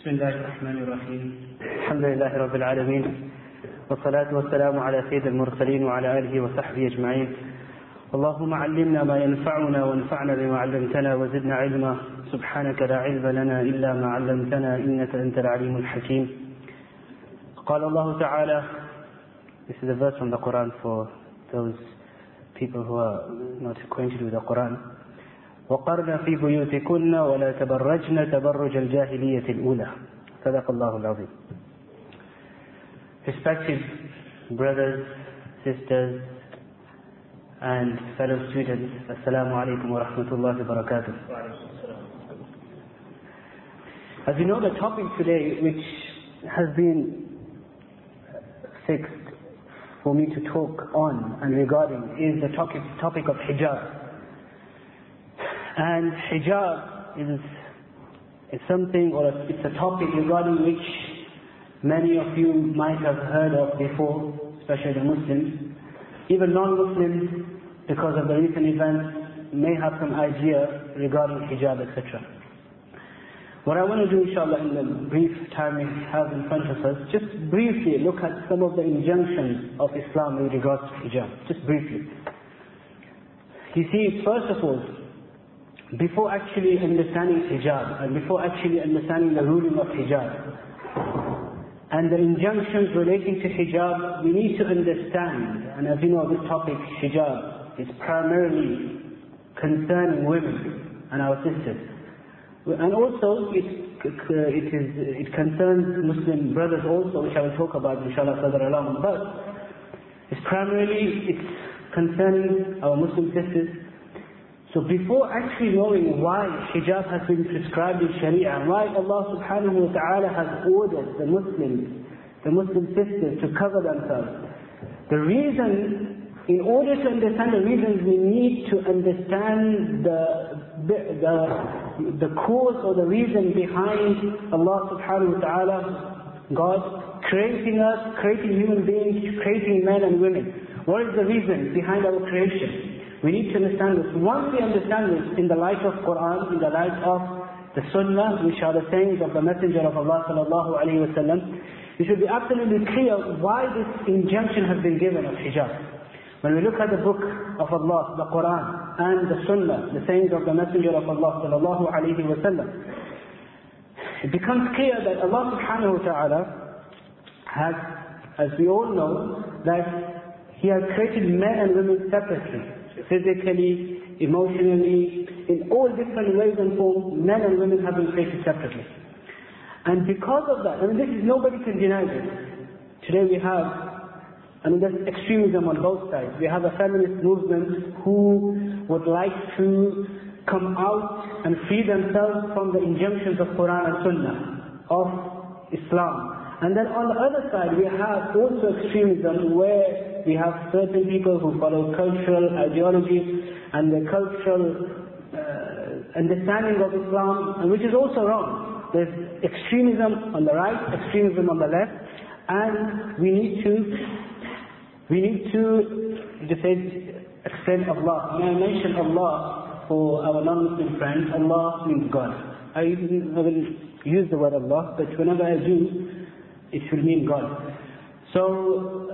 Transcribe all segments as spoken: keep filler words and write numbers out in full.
بسم الله الرحمن الرحيم الحمد لله رب العالمين والصلاة والسلام على سيد المرسلين وعلى آله وصحبه أجمعين. اللهم علمنا ما ينفعنا وانفعنا بما علمتنا وزدنا علما. سبحانك لا علم لنا إلا ما علمتنا إنك أنت العليم الحكيم. قال الله تعالى, this is a verse from the Quran for those people who are not acquainted with the Quran. وقرنا في بيوتكن ولا تبرجن تبرج الجاهلية الأولى. صدق الله العظيم. Respected brothers, sisters, and fellow students, Assalamu alaikum wa rahmatullahi wa barakatuh. As you know, the topic today, which has been fixed for me to talk on and regarding, is the topic, topic of hijab. And hijab is, is something, or it's a topic regarding which many of you might have heard of before, especially the Muslims. Even non-Muslims, because of the recent events, may have some idea regarding hijab, et cetera. What I want to do, inshallah, in the brief time we have in front of us, just briefly look at some of the injunctions of Islam with regards to hijab. Just briefly. You see, first of all, before actually understanding hijab, and before actually understanding the ruling of hijab, and the injunctions relating to hijab, we need to understand, and as you know, this topic, hijab, is primarily concerning women and our sisters. And also, it, it, is, it concerns Muslim brothers also, which I will talk about inshallah further along. But it's primarily, it's concerning our Muslim sisters. So before actually knowing why hijab has been prescribed in Sharia, and why Allah subhanahu wa ta'ala has ordered the Muslims, the Muslim sisters to cover themselves, the reason, in order to understand the reasons, we need to understand the, the, the, the cause or the reason behind Allah subhanahu wa ta'ala, God, creating us, creating human beings, creating men and women. What is the reason behind our creation? We need to understand this. Once we understand this in the light of Quran, in the light of the Sunnah, which are the sayings of the Messenger of Allah sallallahu alayhi wa sallam, we should be absolutely clear why this injunction has been given of hijab. When we look at the book of Allah, the Quran, and the Sunnah, the sayings of the Messenger of Allah sallallahu alayhi wa sallam, it becomes clear that Allah subhanahu wa ta'ala has, as we all know, that He has created men and women separately. Physically, emotionally, in all different ways and forms, men and women have been created separately. And because of that, I mean, this is, nobody can deny this. Today we have, I mean, there's extremism on both sides. We have a feminist movement who would like to come out and free themselves from the injunctions of Quran and Sunnah, of Islam. And then on the other side, we have also extremism where we have certain people who follow cultural ideologies and the cultural uh, understanding of Islam, and which is also wrong. There's extremism on the right, extremism on the left, and we need to, we need to defend, extend Allah. When I mention Allah for our non-Muslim friends, Allah means God. I, I will use the word Allah, but whenever I do, it should mean God. So,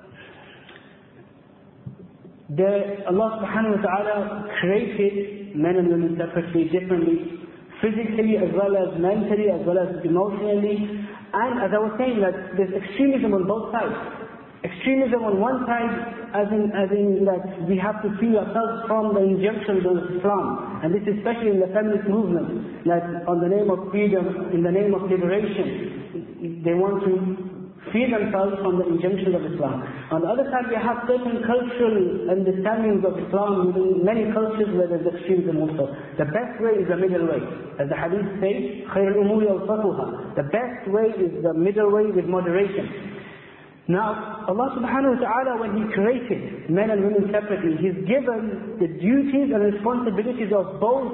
the, Allah subhanahu wa ta'ala created men and women separately, differently, physically as well as mentally, as well as emotionally. And as I was saying, that there's extremism on both sides. Extremism on one side, as in, as in that we have to free ourselves from the injunctions of Islam. And this is especially in the feminist movement, that on the name of freedom, in the name of liberation, they want to free themselves from the injunctions of Islam. On the other side, we have certain cultural understandings of Islam within many cultures where there's extremism also. The best way is the middle way. As the hadith says, خَيْرُ الْأُمُورِ أَوْسَطُهَا. The best way is the middle way with moderation. Now, Allah subhanahu wa ta'ala, when He created men and women separately, He's given the duties and responsibilities of both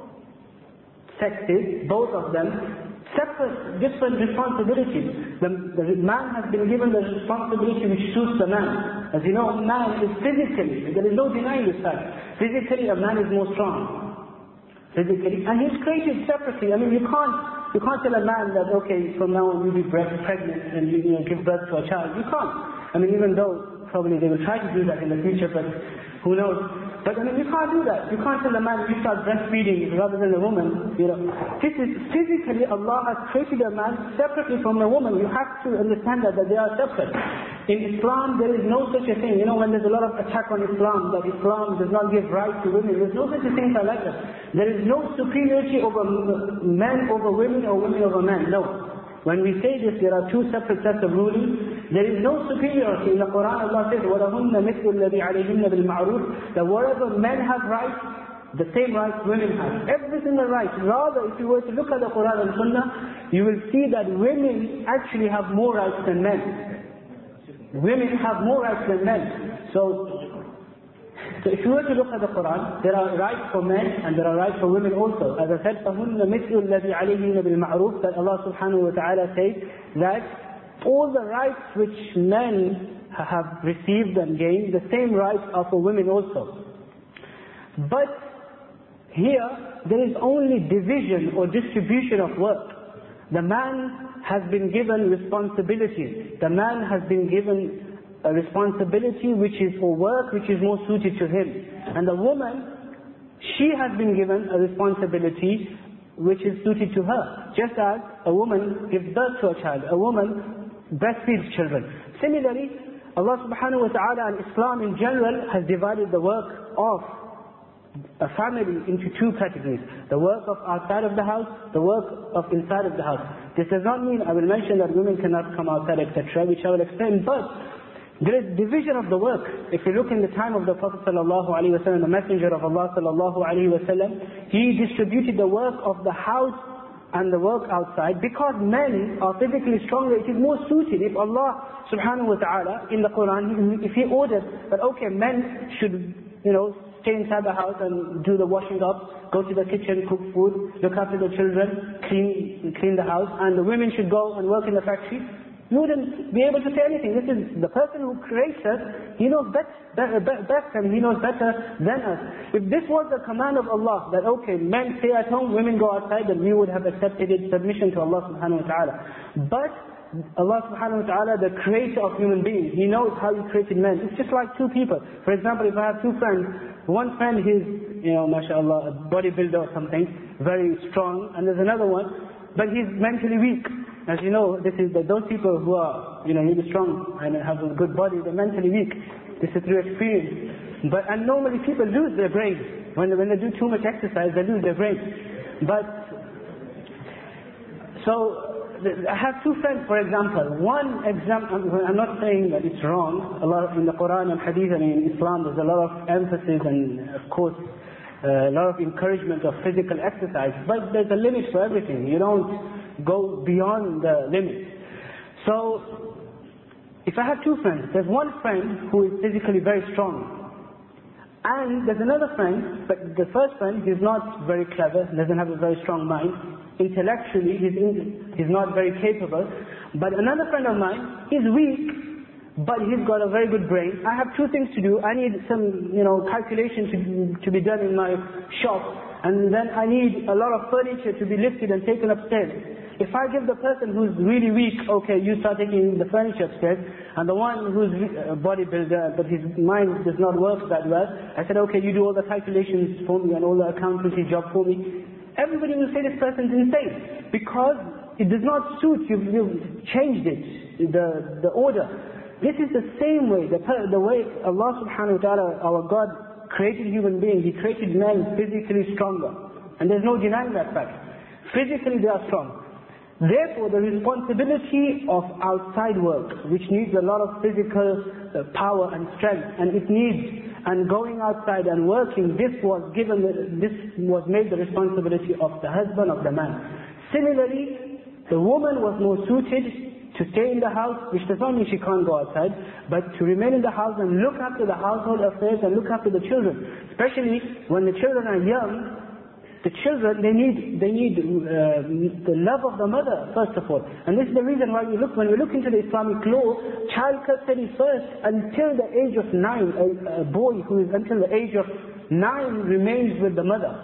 sexes, both of them, separate, different responsibilities. The, the man has been given the responsibility which suits the man. As you know, man is physically, there is no denying this fact. Physically, a man is more strong. Physically, and he's created separately. I mean, you can't you can't tell a man that, okay, from now on you'll be pregnant and you, you know, give birth to a child. You can't. I mean, even though probably they will try to do that in the future, but who knows. But I mean, you can't do that. You can't tell a man, you start breastfeeding rather than a woman. You know, this is physically, Allah has created a man separately from a woman. You have to understand that, that they are separate. In Islam, there is no such a thing. You know, when there's a lot of attack on Islam, that Islam does not give right to women, there's no such a thing like that. There is no superiority over men over women or women over men. No. When we say this, there are two separate sets of rulings. There is no superiority. In the Quran, Allah says, وَلَهُنَّ مِثْلُ الَّذِي عَلَيْهِنَّ بِالْمَعْرُوفِ that whatever men have rights, the same rights women have. Every single right. Rather, if you were to look at the Quran and Sunnah, you will see that women actually have more rights than men. Women have more rights than men. So, So if you were to look at the Quran, there are rights for men and there are rights for women also. As I said, فَهُنَّ مِثْلُ الَّذِي عَلَيْهِنَّ بِالْمَعْرُوفِ that Allah subhanahu wa ta'ala says that all the rights which men have received and gained, the same rights are for women also. But here, there is only division or distribution of work. The man has been given responsibilities. The man has been given a responsibility which is for work, which is more suited to him. And the woman, she has been given a responsibility which is suited to her. Just as a woman gives birth to a child, a woman breastfeeds children. Similarly, Allah subhanahu wa ta'ala and Islam in general has divided the work of a family into two categories. The work of outside of the house, the work of inside of the house. This does not mean, I will mention that women cannot come outside, et cetera, which I will explain, but there is division of the work. If you look in the time of the Prophet sallallahu alaihi wasallam, the Messenger of Allah sallallahu alaihi wasallam, he distributed the work of the house and the work outside because men are physically stronger. It is more suited if Allah subhanahu wa ta'ala in the Quran, if He ordered that okay, men should, you know, stay inside the house and do the washing up, go to the kitchen, cook food, look after the children, clean clean the house, and the women should go and work in the factory, you wouldn't be able to say anything. This is the person who creates us, He knows best, best and He knows better than us. If this was the command of Allah, that okay, men stay at home, women go outside, then we would have accepted it, submission to Allah subhanahu wa ta'ala. But Allah subhanahu wa ta'ala, the creator of human beings, He knows how He created men. It's just like two people. For example, if I have two friends, one friend is, you know, mashallah, a bodybuilder or something, very strong, and there's another one, but he's mentally weak. As you know, this is the, those people who are, you know, really strong and have a good body, they're mentally weak. This is through experience. But and normally people lose their brain. When they, when they do too much exercise, they lose their brain. But, so, I have two friends, for example. One example, I'm not saying that it's wrong. Allah, in the Quran and Hadith and in Islam, there's a lot of emphasis and, of course, a lot of encouragement of physical exercise. But there's a limit for everything. You don't go beyond the limit. So, if I have two friends, there's one friend who is physically very strong. And there's another friend, but the first friend, he's not very clever, doesn't have a very strong mind. Intellectually, he's, in, he's not very capable. But another friend of mine, he's weak, but he's got a very good brain. I have two things to do. I need some, you know, calculation to, to be done in my shop. And then I need a lot of furniture to be lifted and taken upstairs. If I give the person who's really weak, okay, you start taking the furniture upstairs, and the one who's a bodybuilder, but his mind does not work that well, I said, okay, you do all the calculations for me and all the accountancy job for me. Everybody will say this person's insane, because it does not suit, you've, you've changed it, the, the order. This is the same way, the, the way Allah subhanahu wa ta'ala, our God, created human beings. He created men physically stronger. And there's no denying that fact. Physically they are strong. Therefore, the responsibility of outside work, which needs a lot of physical uh, power and strength, and it needs, and going outside and working, this was given, this was made the responsibility of the husband, of the man. Similarly, the woman was more suited to stay in the house, which does not mean she can't go outside, but to remain in the house and look after the household affairs and look after the children. Especially when the children are young, the children, they need they need uh, the love of the mother, first of all. And this is the reason why we look, when we look into the Islamic law, child custody first until the age of nine. A, a boy who is until the age of nine remains with the mother.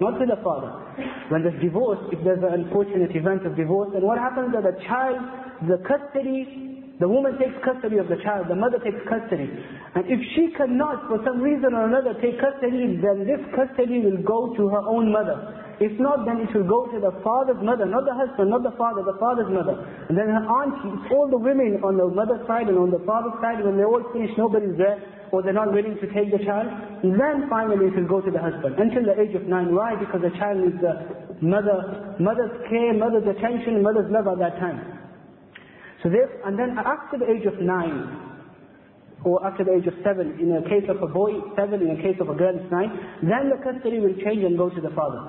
not with the father. When there's divorce, if there's an unfortunate event of divorce, then what happens is that the child, the custody, the woman takes custody of the child, the mother takes custody. And if she cannot, for some reason or another, take custody, then this custody will go to her own mother. If not, then it will go to the father's mother, not the husband, not the father, the father's mother. And then her auntie, all the women on the mother's side and on the father's side, when they all finish, nobody's there, or they're not willing to take the child, then finally it will go to the husband, until the age of nine. Why? Because the child needs the mother, mother's care, mother's attention, mother's love at that time. So this, and then after the age of nine, or after the age of seven, in a case of a boy, seven, in a case of a girl, it's nine, then the custody will change and go to the father.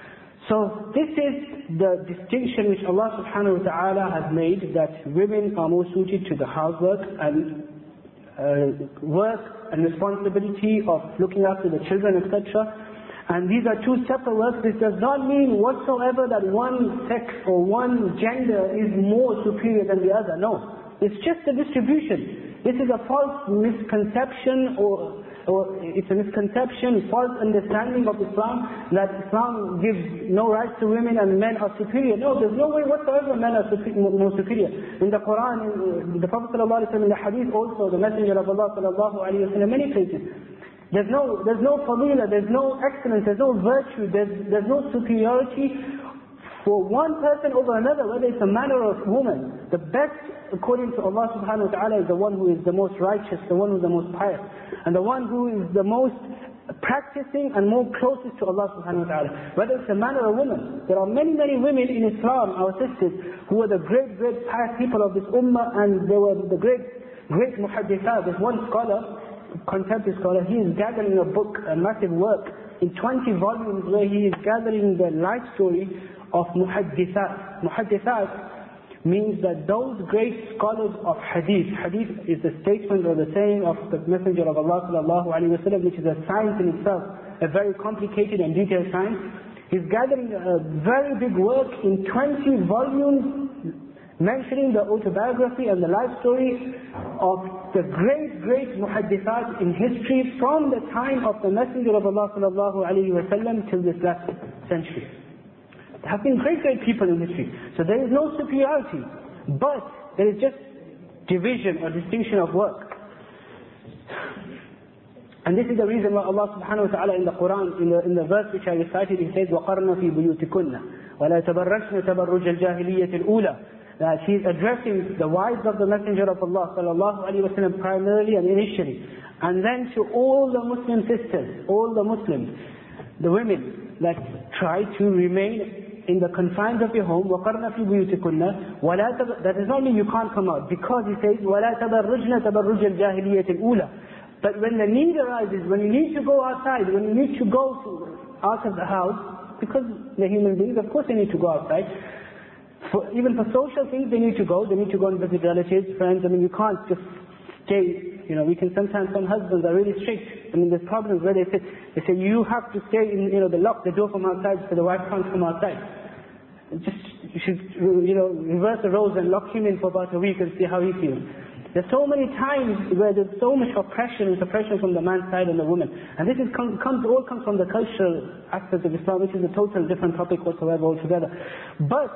So this is the distinction which Allah subhanahu wa ta'ala has made, that women are more suited to the housework and uh, work and responsibility of looking after the children, et cetera. And these are two separate works. This does not mean whatsoever that one sex or one gender is more superior than the other. No. It's just a distribution. This is a false misconception, or or it's a misconception, false understanding of Islam, that Islam gives no rights to women and men are superior. No, there's no way whatsoever men are more superior. In the Quran, in the Prophet ﷺ, in the Hadith also, the Messenger of Allah ﷺ, many places, there's no, there's no fadila, there's no excellence, there's no virtue, there's, there's no superiority for one person over another, whether it's a man or a woman. The best, according to Allah subhanahu wa ta'ala, is the one who is the most righteous, the one who is the most pious, and the one who is the most practicing and more closest to Allah subhanahu wa ta'ala. Whether it's a man or a woman. There are many, many women in Islam, our sisters, who were the great, great pious people of this ummah, and they were the great, great muhaddithat. There's one scholar, contemporary scholar, he is gathering a book, a massive work, in twenty volumes, where he is gathering the life story of muhaddithat. Muhaddithat means that those great scholars of hadith, hadith is the statement or the saying of the Messenger of Allah sallallahu alaihi wasallam, which is a science in itself, a very complicated and detailed science. He's gathering a very big work in twenty volumes, mentioning the autobiography and the life story of the great, great muhaddithat in history from the time of the Messenger of Allah sallallahu alaihi wasallam till this last century. There have been great, great people in history. So there is no superiority, but there is just division or distinction of work. And this is the reason why Allah subhanahu wa ta'ala in the Quran, in the, in the verse which I recited, He says, وَقَرْنَ فِي بُيُوتِكُنَّ وَلَا تَبَرَّجْنَ تَبَرُّجَ الْجَاهِلِيَّةِ الْأُولَى. That He is addressing the wives of the Messenger of Allah sallallahu alaihi wasallam primarily and initially, and then to all the Muslim sisters, all the Muslims, the women that try to remain in the confines of your home. وَقَرْنَ فِي بُيُوتِكُنَّ وَلَا تَبَرَّجْنَ. That does not mean you can't come out, because He says وَلَا تَبَرَّجْنَ تَبَرُّجَ الْجَاهِلِيَّةِ الْأُولَى. But when the need arises, when you need to go outside, when you need to go to, out of the house, because they're human beings, of course they need to go outside. For, even for social things, they need to go. They need to go and visit relatives, friends. I mean, you can't just stay. You know, we can sometimes, some husbands are really strict. I mean, there's problems where they say, they say you have to stay in, you know, they lock the door from outside so the wife can't come outside. Just, you should, you know, reverse the roles and lock him in for about a week and see how he feels. There's so many times where there's so much oppression and suppression from the man's side and the woman. And this is come, comes, all comes from the cultural aspect of Islam, which is a total different topic whatsoever altogether. But,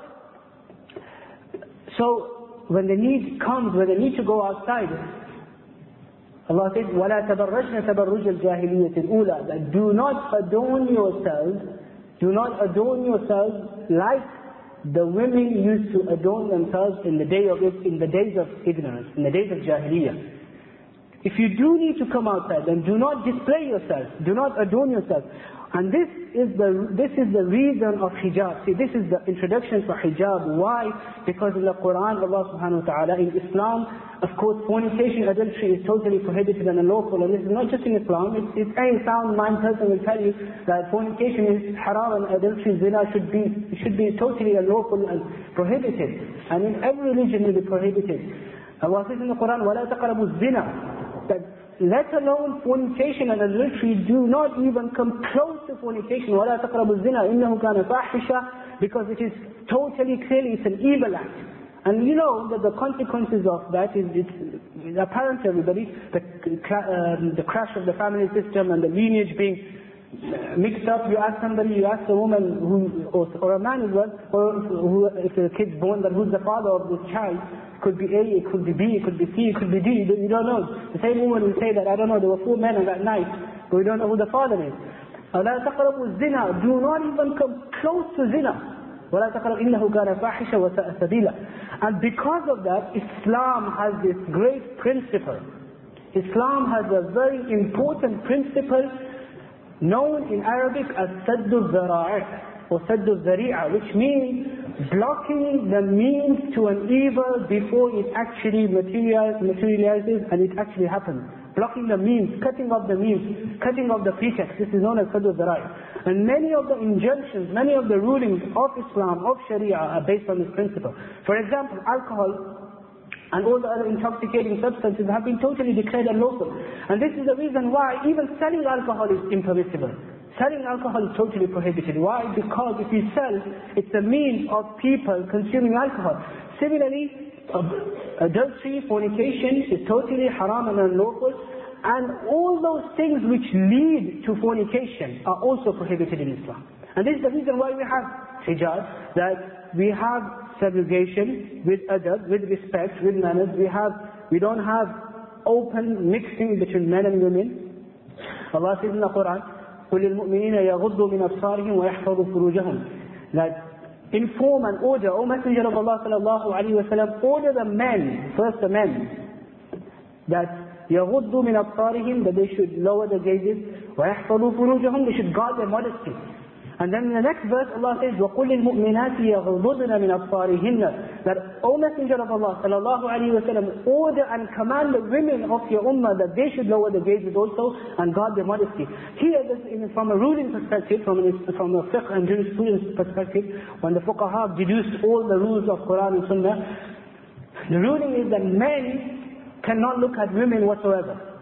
so, when the need comes, when they need to go outside, Allah says, وَلَا تَبَرَّجْنَ تَبَرُّجَ الْجَاهِلِيَّةِ الْأُولَى. That do not adorn yourselves, do not adorn yourselves like the women used to adorn themselves in the day of in the days of ignorance, in the days of Jahiliyyah. If you do need to come outside, then do not display yourself, do not adorn yourself. And this is the this is the reason of hijab. See, this is the introduction for hijab. Why? Because in the Quran, Allah subhanahu wa ta'ala, in Islam, of course, fornication, adultery is totally prohibited and unlawful. And this is not just in Islam. It's, it's any sound mind person will tell you that fornication is haram and adultery, zina should be should be totally unlawful and prohibited. And in every religion it is prohibited. Allah says in the Quran, وَلَا تَقْرَبُوا الزِّنَا. That let alone fornication and adultery, do not even come close to fornication. وَلَا تَقْرَبُوا الزِّنَا إِنَّهُ كَانَ فَاحِشًا. Because it is totally, clearly, it's an evil act. And you know that the consequences of that is, it's apparent to everybody, the, um, the crash of the family system and the lineage being, mixed up, you ask somebody, you ask a woman who, or, or a man as well, or who, if a kid's born, that who's the father of this child? It could be A, it could be B, it could be C, it could be D, you don't know. The same woman will say that, I don't know, there were four men on that night, but we don't know who the father is. أَلَا تَقْرَبُوا الزِّنَا, do not even come close to zina. وَلَا تَقْرَبُوا إِنَّهُ كَانَ فَاحِشًا وَسَاءَ سَبِيلًا. And because of that, Islam has this great principle. Islam has a very important principle known in Arabic as Saddu al-Zara'i' or Saddu al-Zari'a, which means blocking the means to an evil before it actually materializes and it actually happens. Blocking the means, cutting off the means, cutting off the pretext. This is known as Saddu al-Zara'i'. And many of the injunctions, many of the rulings of Islam, of Sharia are based on this principle. For example, alcohol and all the other intoxicating substances have been totally declared unlawful. And this is the reason why even selling alcohol is impermissible. Selling alcohol is totally prohibited. Why? Because if you sell, it's a means of people consuming alcohol. Similarly, adultery, fornication is totally haram and unlawful. And all those things which lead to fornication are also prohibited in Islam. And this is the reason why we have hijab, that we have segregation with adab, with respect, with manners. We have, we don't have open mixing between men and women. Allah says in the Quran, قُلِ الْمُؤْمِنِينَ يَغُضُّوا مِنْ أَبْصَارِهِمْ وَيَحْفَظُوا فُرُوجَهُمْ. That inform and order, O Messenger of Allah sallallahu alaihi wasallam, order the men, first the men, that يَغُضُّوا مِنْ أَبْصَارِهِمْ, that they should lower their gazes, وَيَحْفَظُوا فُرُوجَهُمْ, they should guard their modesty. And then in the next verse Allah says, وَقُلِ الْمُؤْمِنَاتِ يَغْضُضْنَ مِنْ أَبْصَارِهِنَّ, that O Messenger of Allah sallallahu alaihi wasallam, order and command the women of your ummah that they should lower their gazes also and guard their modesty. Here, this, from a ruling perspective, from, an, from a fiqh and jurisprudence perspective, when the fuqaha deduced all the rules of Quran and Sunnah, the ruling is that men cannot look at women whatsoever.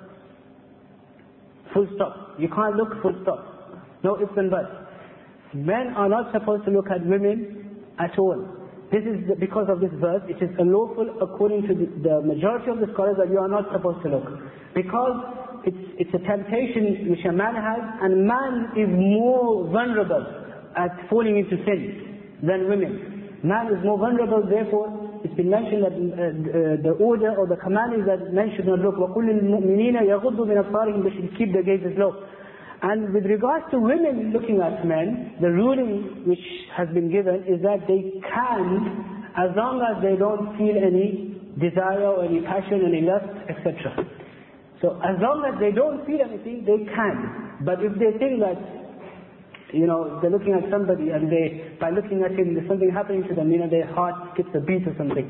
Full stop. You can't look, full stop. No ifs and buts. Men are not supposed to look at women at all. This is the, because of this verse, it is unlawful according to the, the majority of the scholars that you are not supposed to look. Because it's, it's a temptation which a man has, and man is more vulnerable at falling into sin than women. Man is more vulnerable, therefore it's been mentioned that uh, uh, the order or the command is that men should not look. وَقُلِ الْمُؤْمِنِينَ يَغُضُّوا مِنْ أَبْصَارِهِمْ, they should keep their gazes low. And with regards to women looking at men, the ruling which has been given is that they can, as long as they don't feel any desire or any passion, any lust, et cetera. So as long as they don't feel anything, they can. But if they think that, you know, they're looking at somebody and they, by looking at him, there's something happening to them, you know, their heart skips a beat or something.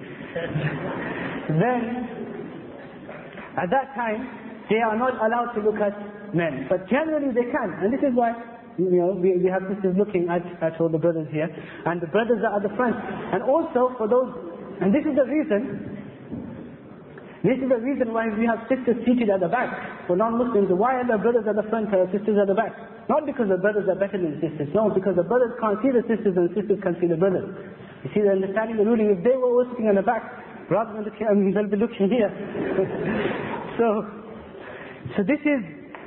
Then, at that time, they are not allowed to look at men. But generally they can. And this is why, you know, we, we have sisters looking at, at all the brothers here. And the brothers are at the front. And also for those, and this is the reason, this is the reason why we have sisters seated at the back. For non-Muslims, why are the brothers at the front and the sisters at the back? Not because the brothers are better than the sisters. No, because the brothers can't see the sisters and the sisters can't see the brothers. You see, they're understanding the ruling. If they were all sitting at the back, rather than looking, I mean, they'll be looking here. so, so this is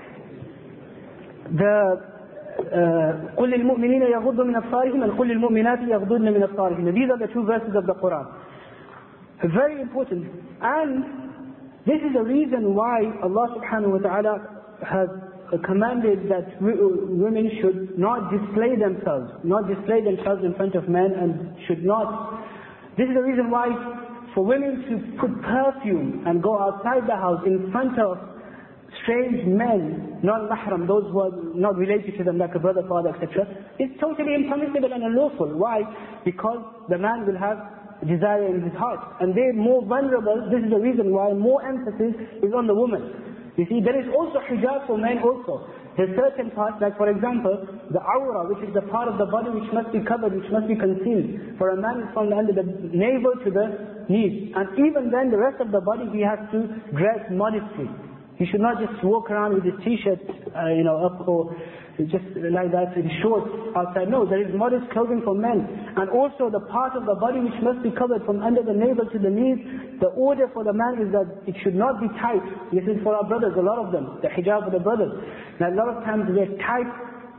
the قُلِ الْمُؤْمِنِينَ يَغُضُّوا مِنْ أَبْصَارِهِمْ and قُلِ الْمُؤْمِنَاتِ يَغْضُضْنَ مِنْ أَبْصَارِهِمْ. These are the two verses of the Quran. Very important. And this is the reason why Allah subhanahu wa ta'ala has commanded that women should not display themselves, not display themselves in front of men, and should not. This is the reason why for women to put perfume and go outside the house in front of strange men, non-mahram, those who are not related to them like a brother, father, et cetera, is totally impermissible and unlawful. Why? Because the man will have desire in his heart. And they're more vulnerable. This is the reason why more emphasis is on the woman. You see, there is also hijab for men also. There's certain parts, like for example, the awra, which is the part of the body which must be covered, which must be concealed. For a man is from under the navel to the knees. And even then, the rest of the body, he has to dress modestly. He should not just walk around with his t-shirt, uh, you know, up or just like that in shorts outside. No, there is modest clothing for men. And also the part of the body which must be covered from under the navel to the knees, the order for the man is that it should not be tight. This is for our brothers, a lot of them, the hijab for the brothers. Now a lot of times they're tight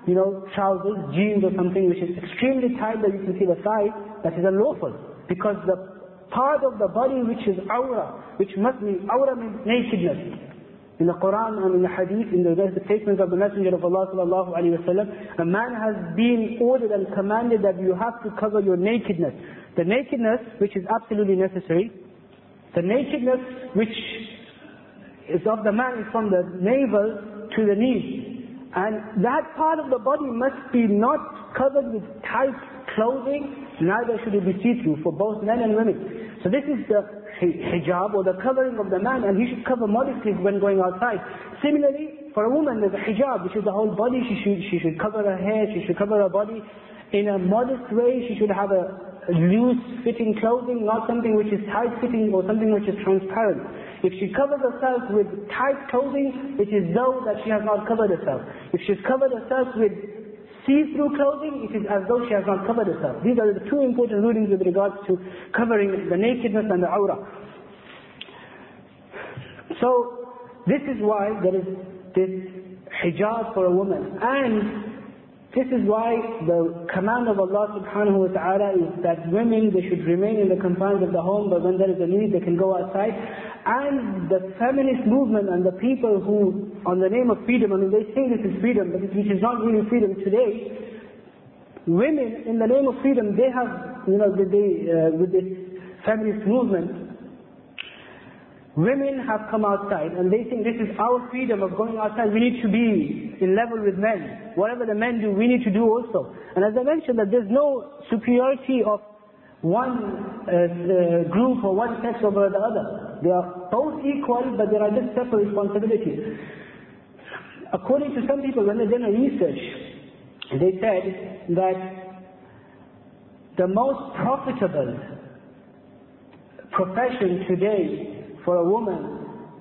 you know, trousers, jeans or something which is extremely tight that you can see the thigh, that is unlawful. Because the part of the body which is awra, which must be, awra means nakedness. In the Quran and in the Hadith, in the, the statements of the Messenger of Allah sallallahu alaihi wasallam, a man has been ordered and commanded that you have to cover your nakedness. The nakedness which is absolutely necessary, the nakedness which is of the man is from the navel to the knees. And that part of the body must be not covered with tight clothing, neither should it be see-through for both men and women. So this is the hijab or the covering of the man, and he should cover modestly when going outside. Similarly, for a woman there's a hijab, which is the whole body. She should, she should cover her hair, she should cover her body in a modest way. She should have a loose fitting clothing, not something which is tight fitting or something which is transparent. If she covers herself with tight clothing, it is though that she has not covered herself. If she's covered herself with see-through clothing, it is as though she has not covered herself. These are the two important rulings with regards to covering the nakedness and the awrah. So, this is why there is this hijab for a woman. And this is why the command of Allah subhanahu wa ta'ala is that women, they should remain in the confines of the home, but when there is a need, they can go outside. And the feminist movement and the people who, on the name of freedom, I mean they say this is freedom, but which is not really freedom today, women, in the name of freedom, they have, you know, they, uh, with this feminist movement, women have come outside and they think this is our freedom of going outside. We need to be in level with men. Whatever the men do, we need to do also. And as I mentioned, that there's no superiority of one uh, uh, group or one sex over the other. They are both equal, but there are just separate responsibilities. According to some people, when they did a research, they said that the most profitable profession today for a woman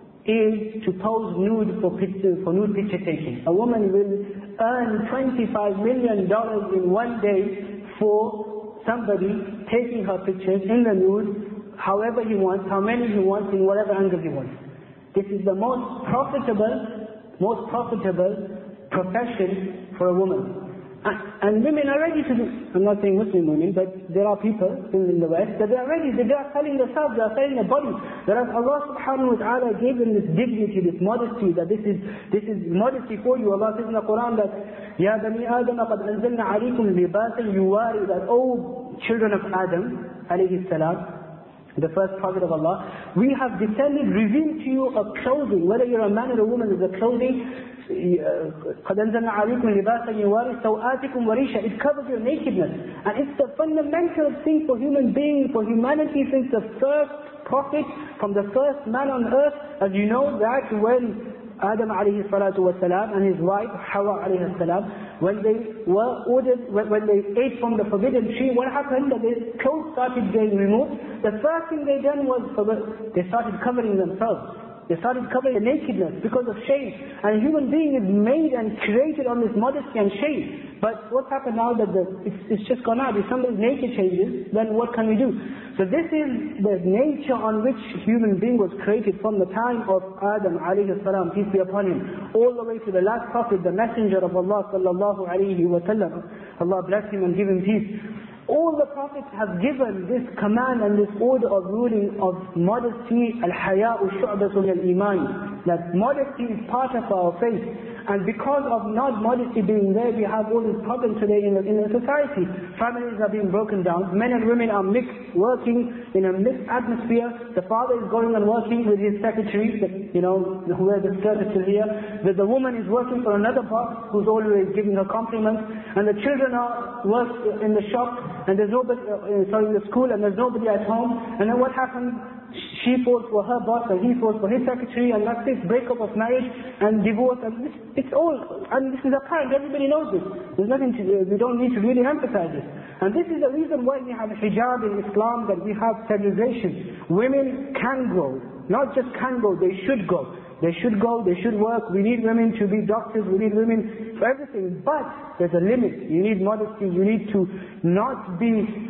is to pose nude for picture, for nude picture taking. A woman will earn twenty-five million dollars in one day for somebody taking her pictures in the nude, however he wants, how many he wants, in whatever angle he wants. This is the most profitable, most profitable profession for a woman. And women are ready to do, I'm not saying Muslim women, but there are people in, in the West that they are ready, they are selling themselves, they are selling their body. Whereas Allah subhanahu wa ta'ala gave them this dignity, this modesty, that this is this is modesty for you. Allah says in the Quran that, Ya bani Adam qad anzalna alaykum libasan yuwari, that, oh children of Adam, alayhi salam, the first prophet of Allah, we have descended, revealed to you a clothing, whether you're a man or a woman, is a clothing, قَدْ أَنزَلْنَا عَلَيْكُمْ لِبَاسًا يُوَارِي سَوْآتِكُمْ وَرِيشًا. It covers your nakedness. And it's the fundamental thing for human beings, for humanity, since the first prophet, from the first man on earth. As you know that when Adam alayhi salatu wasalam and his wife Hawa alayhi salam, when they were ordered, when, when they ate from the forbidden tree, what happened? That their clothes started getting removed. The first thing they done was, they started covering themselves. They started covering the nakedness because of shame. And a human being is made and created on this modesty and shame. But what's happened now that the, it's, it's just gone out. If somebody's nature changes, then what can we do? So this is the nature on which human being was created from the time of Adam alayhi salam, peace be upon him, all the way to the last prophet, the messenger of Allah sallallahu alayhi wa sallam. Allah bless him and give him peace. All the prophets have given this command and this order of ruling of modesty, al-haya'u shu'batun al-iman, that modesty is part of our faith. And because of not modesty being there, we have all these problems today in the, in the society. Families are being broken down, men and women are mixed, working in a mixed atmosphere. The father is going and working with his secretary, the, you know, who wears the skirt is still here. The, the woman is working for another boss who's always giving her compliments. And the children are work in the shop, and there's nobody, uh, sorry, in the school, and there's nobody at home. And then what happens? She falls for her boss, and he falls for his secretary, and that's this breakup of marriage and divorce. And this, it's all, and this is apparent. Everybody knows this. There's nothing to, uh, we don't need to really emphasize this. And this is the reason why we have hijab in Islam, that we have segregation. Women can go, not just can go, they should go. They should go, they should work. We need women to be doctors, we need women for everything. But there's a limit. You need modesty, you need to not be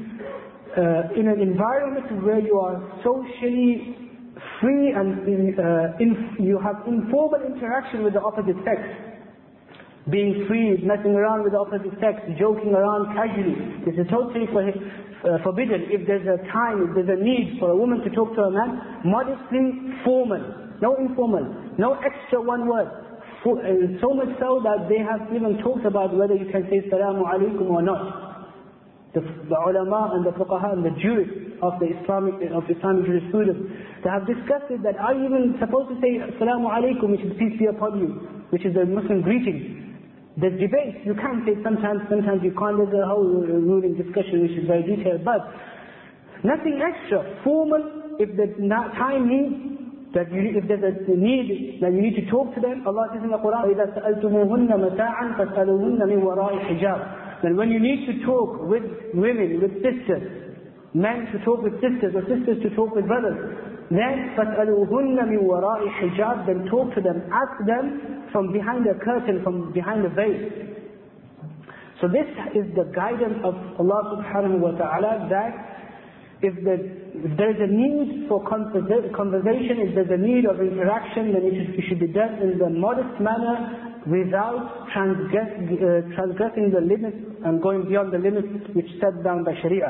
uh, in an environment where you are socially free and in, uh, in, you have informal interaction with the opposite sex. being free, messing around with the opposite sex, joking around casually. This is totally for, uh, forbidden. If there's a time, if there's a need for a woman to talk to a man, modestly formal, no informal, no extra one word. For, uh, so much so that they have even talked about whether you can say Salamu Alaikum or not. The, the ulama and the fuqaha and the jurists of the Islamic of Islamic jurisprudence, they have discussed it that are you even supposed to say Assalamu alaikum, which is peace be upon you, which is the Muslim greeting. There's debate. You can say sometimes, sometimes you can't. There's a whole ruling discussion which is very detailed, but nothing extra. Formal, if the time needs, that you, if there's a need that you need to talk to them, Allah says in the Quran, إِذَا سَأَلْتُمُوهُنَّ مَتَاعًا فَاسْأَلُوهُنَّ مِنْ وَرَاءِ حِجَابٍ. Then when you need to talk with women, with sisters, men to talk with sisters, or sisters to talk with brothers, then فَاسْأَلُوهُنَّ مِنْ وَرَاءِ حِجَابٍ. Then talk to them, ask them from behind the curtain, from behind the veil. So this is the guidance of Allah subhanahu wa ta'ala, that if, the, if there is a need for conversation, if there's a need of interaction, then it should, it should be done in the modest manner, without transgress, uh, transgressing the limits and going beyond the limits which set down by Sharia.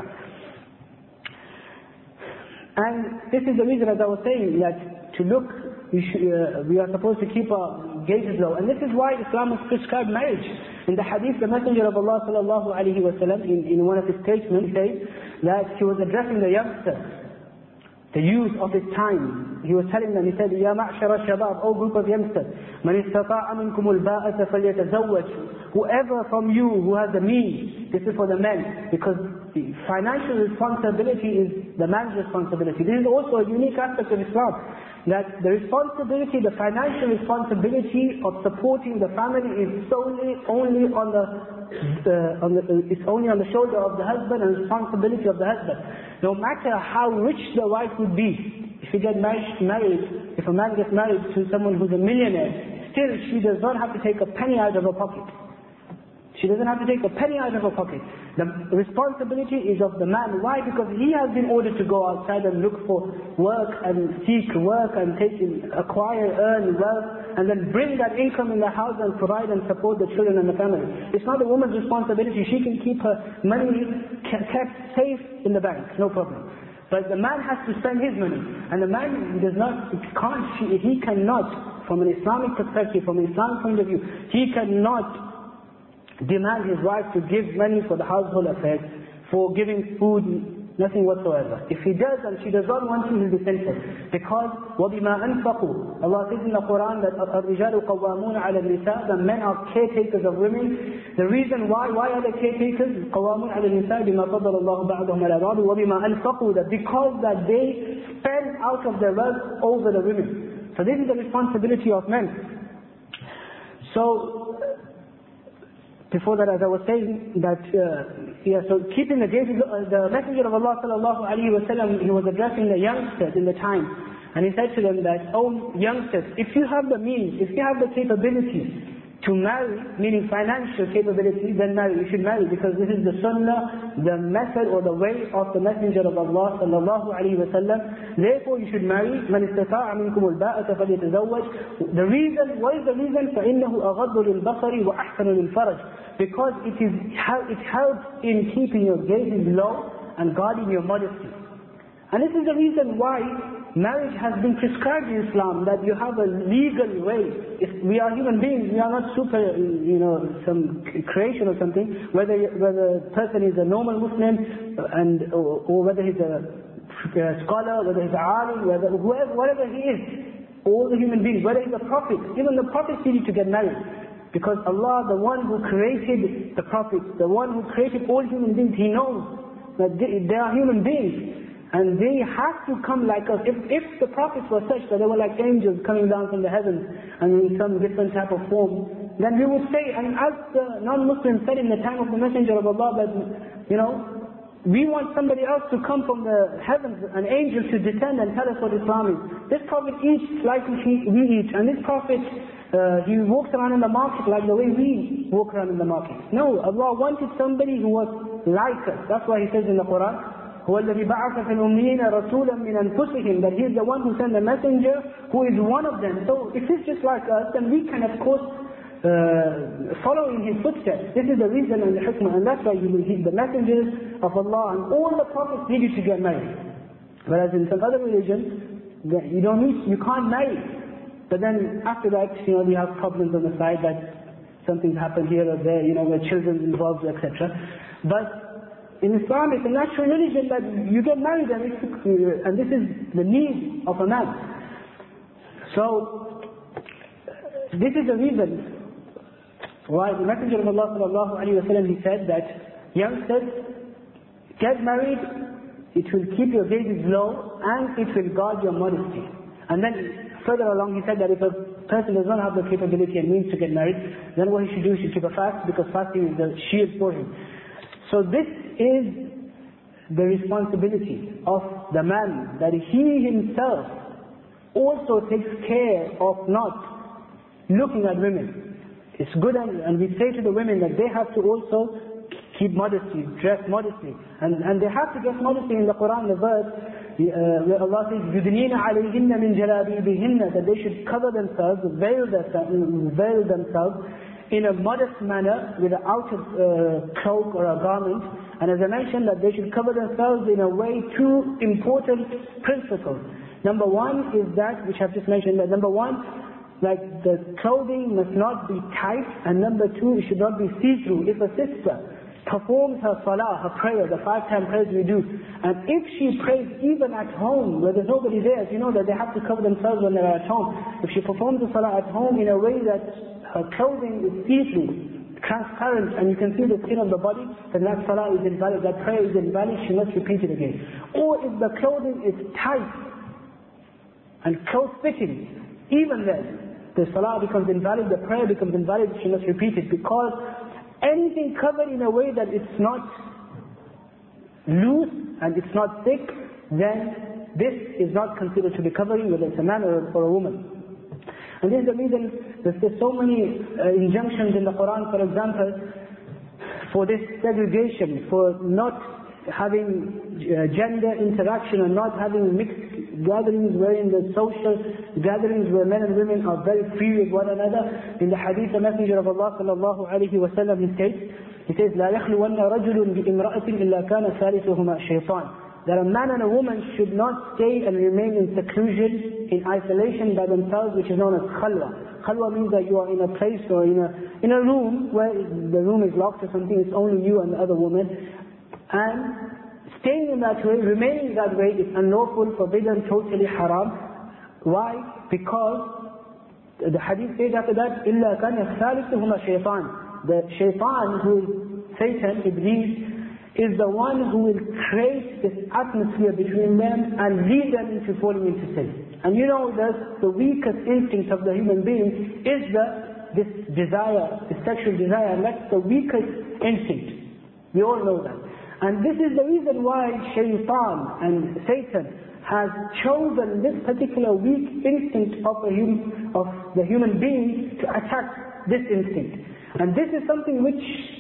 And this is the reason, as I was saying, that to look, we, should, uh, we are supposed to keep our gazes low. And this is why Islam has prescribed marriage. In the hadith, the Messenger of Allah sallallahu alaihi wasallam, in, in one of his statements, says that he was addressing the youngsters, the youth of his time. He was telling them, he said, Ya ma'shara shabab, O group of youngsters, Man istata'a minkum al-ba'ata falyatazawwaj. Whoever from you who has the means, this is for the men, because the financial responsibility is the man's responsibility. This is also a unique aspect of Islam, that the responsibility, the financial responsibility of supporting the family is solely only on the, uh, on the it's only on the shoulder of the husband and responsibility of the husband. No matter how rich the wife would be, if you get married, married, if a man gets married to someone who's a millionaire, still she does not have to take a penny out of her pocket. She doesn't have to take a penny out of her pocket. The responsibility is of the man. Why? Because he has been ordered to go outside and look for work and seek work and take in, acquire, earn wealth, and then bring that income in the house and provide and support the children and the family. It's not the woman's responsibility. She can keep her money kept safe in the bank, no problem. But the man has to spend his money, and the man does not, can't, he cannot, from an Islamic perspective, from an Islamic point of view, he cannot demand his wife to give money for the household affairs, for giving food, nothing whatsoever. If he does and she does not want him, he'll be sinful. Because وَبِمَا أَنْفَقُوا, Allah says in the Quran that الرِّجَالُ قَوَّامُونَ عَلَى النِّسَاءِ, the men are caretakers of women. The reason why, why are they caretakers? قَوَّامُونَ عَلى النِّسَاءِ بِمَا فَضَّلَ اللَّهُ بَعْضَهُمْ عَلَى بَعْضٍ وَبِمَا أَنْفَقُوا, that because that they spend out of their wealth over the women. So this is the responsibility of men. So before that, as I was saying, that uh, yeah, so keeping the gaze, uh, the Messenger of Allah sallallahu alaihi wasallam, he was addressing the youngsters in the time, and he said to them that, oh youngsters, if you have the means, if you have the capability to marry, meaning financial capability, then marry. You should marry, because this is the sunnah, the method or the way of the Messenger of Allah sallallahu alaihi wasallam. Therefore, you should marry. مَنِ اسْتَطَاعَ مِنْكُمُ الْبَاءَةَ فَلْيَتَزَوَّجْ. The reason, what is the reason? فَإِنَّهُ أَغَضُّ لِلْبَصَرِ وَأَحْسَنُ لِلْفَرَجِ. Because it is it helps in keeping your gazes low and guarding your modesty. And this is the reason why marriage has been prescribed in Islam, that you have a legal way. If we are human beings, we are not super, you know, some creation or something. Whether whether a person is a normal Muslim, and or, or whether he's a, a scholar, whether he's a alim, whether whoever, whatever he is, all the human beings, whether he's a prophet, even the prophets need to get married. Because Allah, the one who created the prophets, the one who created all human beings, He knows that they, they are human beings. And they have to come like us. If, if the prophets were such that they were like angels coming down from the heavens and in some different type of form, then we would say, and as the non-Muslims said in the time of the Messenger of Allah, that, you know, we want somebody else to come from the heavens, an angel to descend and tell us what Islam is. This prophet eats like we eat, and this prophet, uh, he walks around in the market like the way we walk around in the market. No, Allah wanted somebody who was like us. That's why He says in the Quran, هو الذي بعث في الأميين رسولا من أنفسهم, that He is the one who sent a messenger who is one of them. So if He's just like us, then we can of course uh, following his footsteps. This is the reason and the hikmah, and that's why you will hear the messengers of Allah and all the prophets need you to get married. Whereas in some other religions, you don't need, you can't marry. But then after that, you know, you have problems on the side that something's happened here or there, you know, where children's involved, et cetera. But in Islam, it's a natural religion that you get married, and, it's, and this is the need of a man. So, this is the reason why the Messenger of Allah sallallahu alaihi wasallam, he said that youngsters, get married, it will keep your gazes low and it will guard your modesty. And then further along he said that if a person does not have the capability and means to get married, then what he should do is he should keep a fast, because fasting is the shield for him. So this is the responsibility of the man, that he himself also takes care of not looking at women. It's good, and, and we say to the women that they have to also keep modesty, dress modestly. And, and they have to dress modestly. In the Quran, the verse uh, where Allah says, يُدْنِينَ عَلَيْهِنَّ مِنْ جَلَابِيبِهِنَّ, that they should cover themselves, veil, their, veil themselves in a modest manner with an outer uh, cloak or a garment. And as I mentioned, that they should cover themselves in a way, two important principles. Number one is that, which I've just mentioned, that number one, like the clothing must not be tight, and number two, it should not be see-through. If a sister performs her salah, her prayer, the five-time prayers we do, and if she prays even at home, where there's nobody there, you know that they have to cover themselves when they're at home. If she performs the salah at home in a way that her clothing is see-through, transparent, and you can see the skin of the body, then that salah is invalid, that prayer is invalid, she must repeat it again. Or if the clothing is tight and close-fitting, even then, the salah becomes invalid, the prayer becomes invalid, she must repeat it, because anything covered in a way that it's not loose and it's not thick, then this is not considered to be covering, whether it's a man or, or a woman. And this is the reason that there's so many uh, injunctions in the Quran, for example, for this segregation, for not having uh, gender interaction and not having mixed gatherings wherein the social gatherings where men and women are very free with one another. In the hadith, the Messenger of Allah sallallahu alayhi wa sallam, he states, he says, لا يخلون رجل بامرأة إلا كان ثالثهما الشيطان. That a man and a woman should not stay and remain in seclusion, in isolation by themselves, which is known as khalwa. Khalwa means that you are in a place or in a, in a room where the room is locked or something, it's only you and the other woman. And staying in that way, remaining that way is unlawful, forbidden, totally haram. Why? Because the hadith says after that, إِلَّا كَانَ يَخْتَالِفُهُمَ الشَّيْطَانِ. The shaitan, who is Satan, Iblis, is the one who will create this atmosphere between them and lead them into falling into sin. And you know that the weakest instinct of the human being is the this desire, this sexual desire, and that's the weakest instinct. We all know that. And this is the reason why Shaitan and Satan has chosen this particular weak instinct of, a hum, of the human being to attack this instinct. And this is something which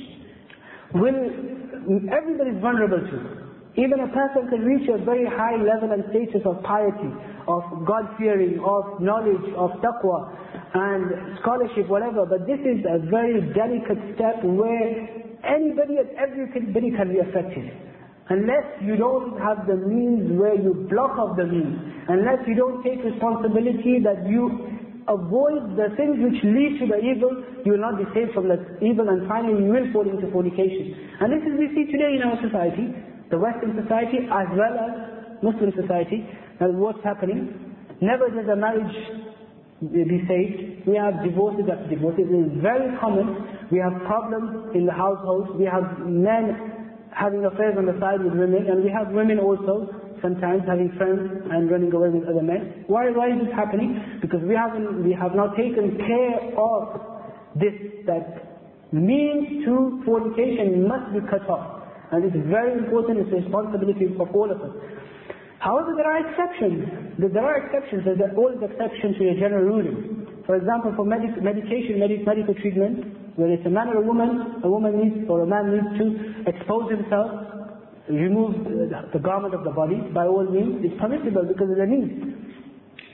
will, everybody is vulnerable to. Even a person can reach a very high level and status of piety, of God-fearing, of knowledge, of taqwa, and scholarship, whatever. But this is a very delicate step where anybody and everybody can be affected. Unless you don't have the means where you block off the means. Unless you don't take responsibility that you avoid the things which lead to the evil, you will not be saved from the evil, and finally you will fall into fornication. And this is we see today in our society, the Western society as well as Muslim society. Now what's happening? Never does a marriage be saved. We have divorces after divorces. It is very common. We have problems in the households. We have men having affairs on the side with women, and we have women also sometimes having friends and running away with other men. Why, why is this happening? Because we haven't, we have not taken care of this, that means to fornication must be cut off. And it's very important, it's a responsibility of all of us. However, there are exceptions. There are exceptions. There's always exceptions to a general ruling. For example, for medic medication, medic medical treatment, whether it's a man or a woman, a woman needs, or a man needs to expose himself, remove the garment of the body, by all means, it's permissible because of the need.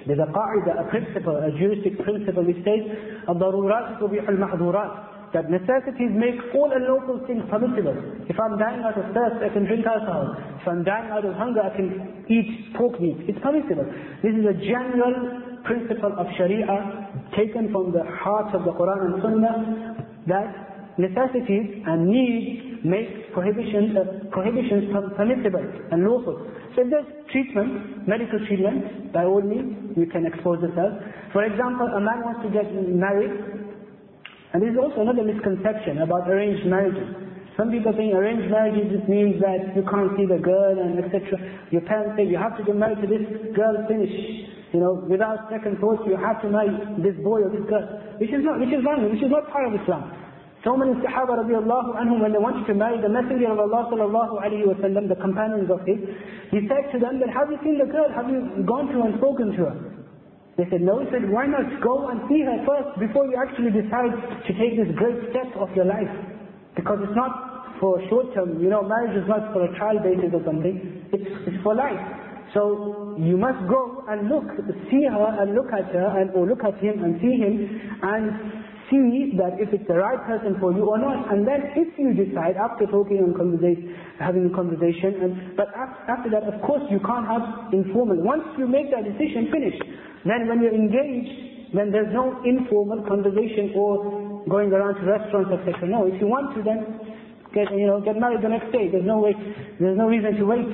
There's a qaida, a principle, a juristic principle which says, الضرورات تبيح المحظورات, that necessities make all unlawful things permissible. If I'm dying out of thirst, I can drink alcohol. If I'm dying out of hunger, I can eat pork meat. It's permissible. This is a general principle of Sharia taken from the heart of the Quran and Sunnah, that necessities and needs make prohibitions, uh, prohibitions permissible and lawful. So if there's treatment, medical treatment, by all means, you can expose yourself. For example, a man wants to get married. And this is also another misconception about arranged marriages. Some people think arranged marriages just means that you can't see the girl and et cetera. Your parents say you have to get married to this girl, finish. You know, without second thoughts, you have to marry this boy or this girl. Which is not, which is wrong, which is not part of Islam. So many Sahaba radiallahu anhum, when they wanted to marry the Messenger of Allah sallallahu alayhi wa sallam, the companions of his, he said to them that, have you seen the girl? Have you gone to her and spoken to her? They said, no. He said, why not go and see her first before you actually decide to take this great step of your life? Because it's not for short term, you know, marriage is not for a trial basis or something, it's, it's for life. So you must go and look, see her and look at her, and or look at him and see him, and see that if it's the right person for you or not. And then if you decide, after talking and conversation, having a conversation, and but after that, of course, you can't have informal. Once you make that decision, finish. Then when you're engaged, then there's no informal conversation or going around to restaurants, et cetera. No, if you want to, then get you know get married the next day. There's no way, there's no reason to wait.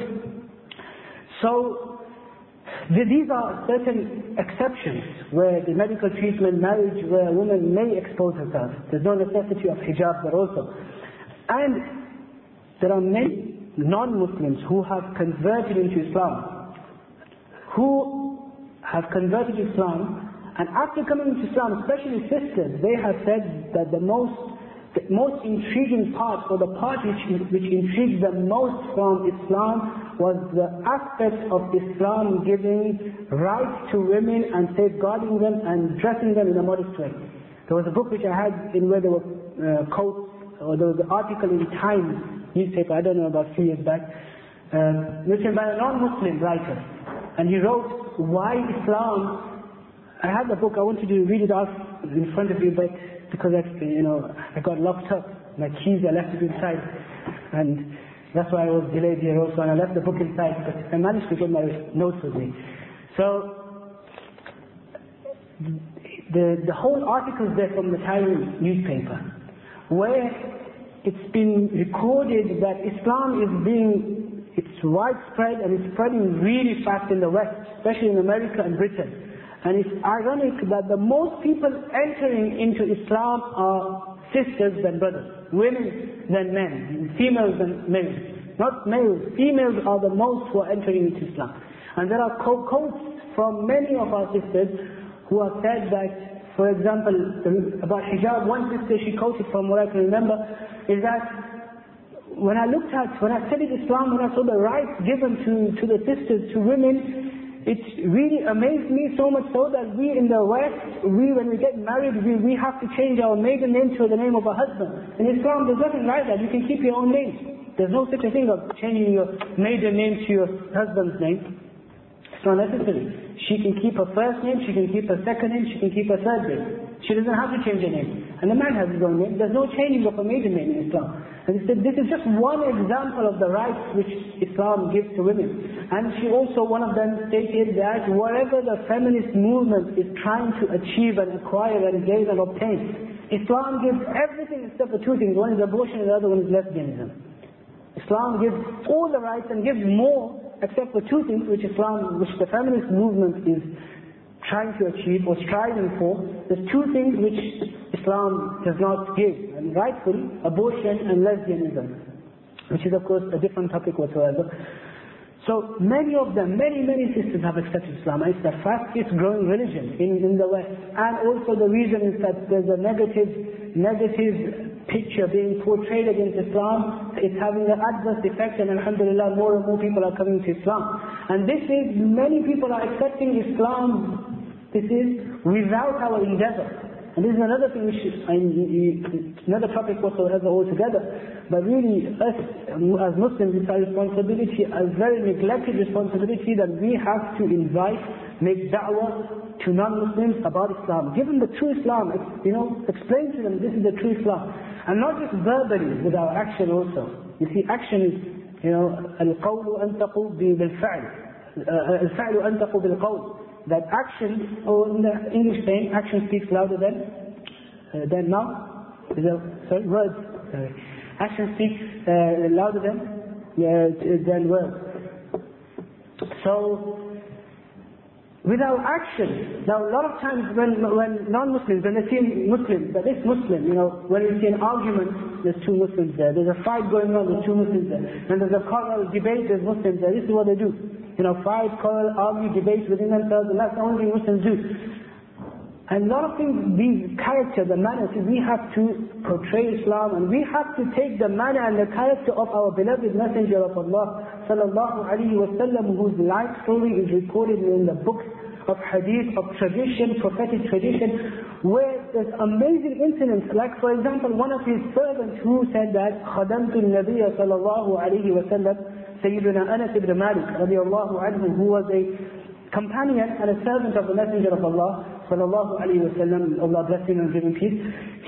So these are certain exceptions where the medical treatment, marriage, where a woman may expose herself. There's no necessity of hijab there also. And there are many non-Muslims who have converted into Islam, who have converted to Islam, and after coming into Islam, especially sisters, they have said that the most the most intriguing part, or the part which, which intrigued them most from Islam, was the aspect of Islam giving rights to women and safeguarding them and dressing them in a modest way. There was a book which I had in where there were uh, quotes, or there was an article in Times newspaper, I don't know, about three years back, uh, written by a non-Muslim writer. And he wrote, why Islam, I have the book, I wanted to read it off in front of you, but because I, you know, I got locked up, my keys, I left it inside, and that's why I was delayed here also, and I left the book inside, but I managed to get my notes with me. So, the, the whole article is there from the Time newspaper, where it's been recorded that Islam is being, it's widespread and it's spreading really fast in the West, especially in America and Britain. And it's ironic that the most people entering into Islam are sisters than brothers, women than men, females than males. Not males, females are the most who are entering into Islam. And there are quotes from many of our sisters who have said that, for example, about hijab, one sister she quoted from what I can remember, is that when I looked at, when I studied Islam, when I saw the rights given to, to the sisters, to women, it really amazed me so much so that we in the West, we when we get married, we, we have to change our maiden name to the name of our husband. In Islam, there's nothing like that. You can keep your own name. There's no such a thing of changing your maiden name to your husband's name. It's not necessary. She can keep her first name, she can keep her second name, she can keep her third name. She doesn't have to change her name. And the man has his own name. There's no changing of a maiden name in Islam. And he said, this is just one example of the rights which Islam gives to women. And she also, one of them stated that whatever the feminist movement is trying to achieve and acquire and gain and obtain, Islam gives everything except for two things. One is abortion and the other one is lesbianism. Islam gives all the rights and gives more except for two things which Islam, which the feminist movement is trying to achieve or striving for. There's two things which Islam does not give, and rightfully, abortion and lesbianism, which is of course a different topic whatsoever. So many of them, many, many sisters have accepted Islam. It's the fastest growing religion in, in the West. And also the reason is that there's a negative, negative picture being portrayed against Islam. It's having an adverse effect, and alhamdulillah, more and more people are coming to Islam. And this is, many people are accepting Islam, this is without our endeavor. And this is another thing which is another topic whatsoever altogether. But really, us as Muslims, it's our responsibility, a very neglected responsibility, that we have to invite make da'wah to non-Muslims about Islam. Give them the true Islam, you know, explain to them this is the true Islam. And not just verbally, with our action also. You see, action is, you know, الْقَوْلُ أَنْتَقُ بِالْفَعْلِ الْفَعْلُ أَنْتَقُ بِالْقَوْلِ. That action, or in the English saying, action speaks louder than, uh, than now. Is that, sorry, words. Sorry. Action speaks uh, louder than, uh, than words. So, with our action, now a lot of times when when non-Muslims, when they see Muslims, that this Muslim, you know, when you see an argument, there's two Muslims there. There's a fight going on, there's two Muslims there. And there's a quarrel, debate, there's Muslims there. This is what they do. You know, fight, quarrel, argue, debate within themselves, and that's the only thing Muslims do. And a lot of things, these characters, the manners, we have to portray Islam, and we have to take the manner and the character of our beloved Messenger of Allah, sallallahu alaihi wasallam, whose life story is recorded in the books of hadith, of tradition, prophetic tradition, where there's amazing incidents. Like for example, one of his servants who said that, خَدَمْتُ النَّبِيَّ صلى الله عليه وسلم, Sayyidina Anas ibn Malik radiallahu anhu, who was a companion and a servant of the Messenger of Allah, sallallahu alayhi wa sallam, Allah bless him and give him peace.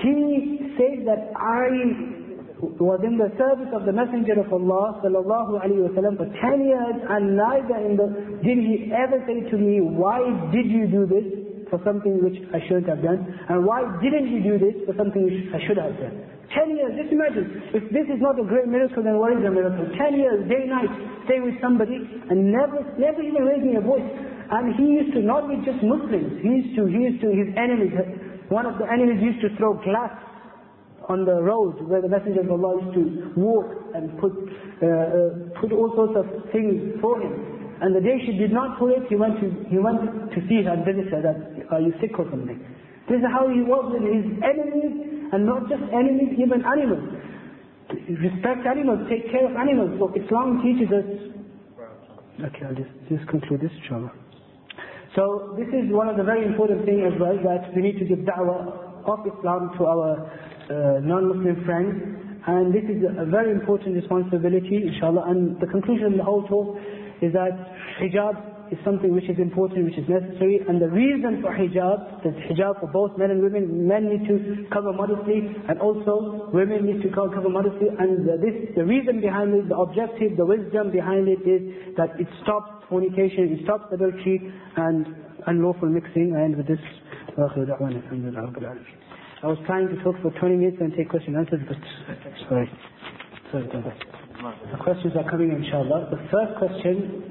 He says that I was in the service of the Messenger of Allah, sallallahu alayhi wa sallam, for ten years, and neither in the, did he ever say to me, why did you do this for something which I shouldn't have done, and why didn't you do this for something which I should have done? Ten years, just imagine, if this is not a great miracle, then what is a miracle? Ten years, day and night, stay with somebody, and never, never even raising a voice. And he used to, not with just Muslims, he used to, he used to, his enemies, one of the enemies used to throw glass on the road where the Messenger of Allah used to walk and put, uh, uh, put all sorts of things for him. And the day she did not put it, he went to, he went to see her and visit her, that, are you sick or something? This is how he was with his enemies, and not just enemies, even animals. Respect animals, take care of animals. So Islam teaches us. Okay, I'll just, just conclude this, inshallah. So this is one of the very important things as well, that we need to give da'wah of Islam to our uh, non-Muslim friends. And this is a very important responsibility, inshallah. And the conclusion of the whole talk is that hijab is something which is important, which is necessary. And the reason for hijab, that hijab for both men and women, men need to cover modestly, and also women need to cover modestly. And this, the reason behind it, the objective, the wisdom behind it is that it stops fornication, it stops adultery and unlawful mixing. And with this, I was trying to talk for twenty minutes and take question and answers, but sorry. Sorry about that. The questions are coming, inshallah. The first question,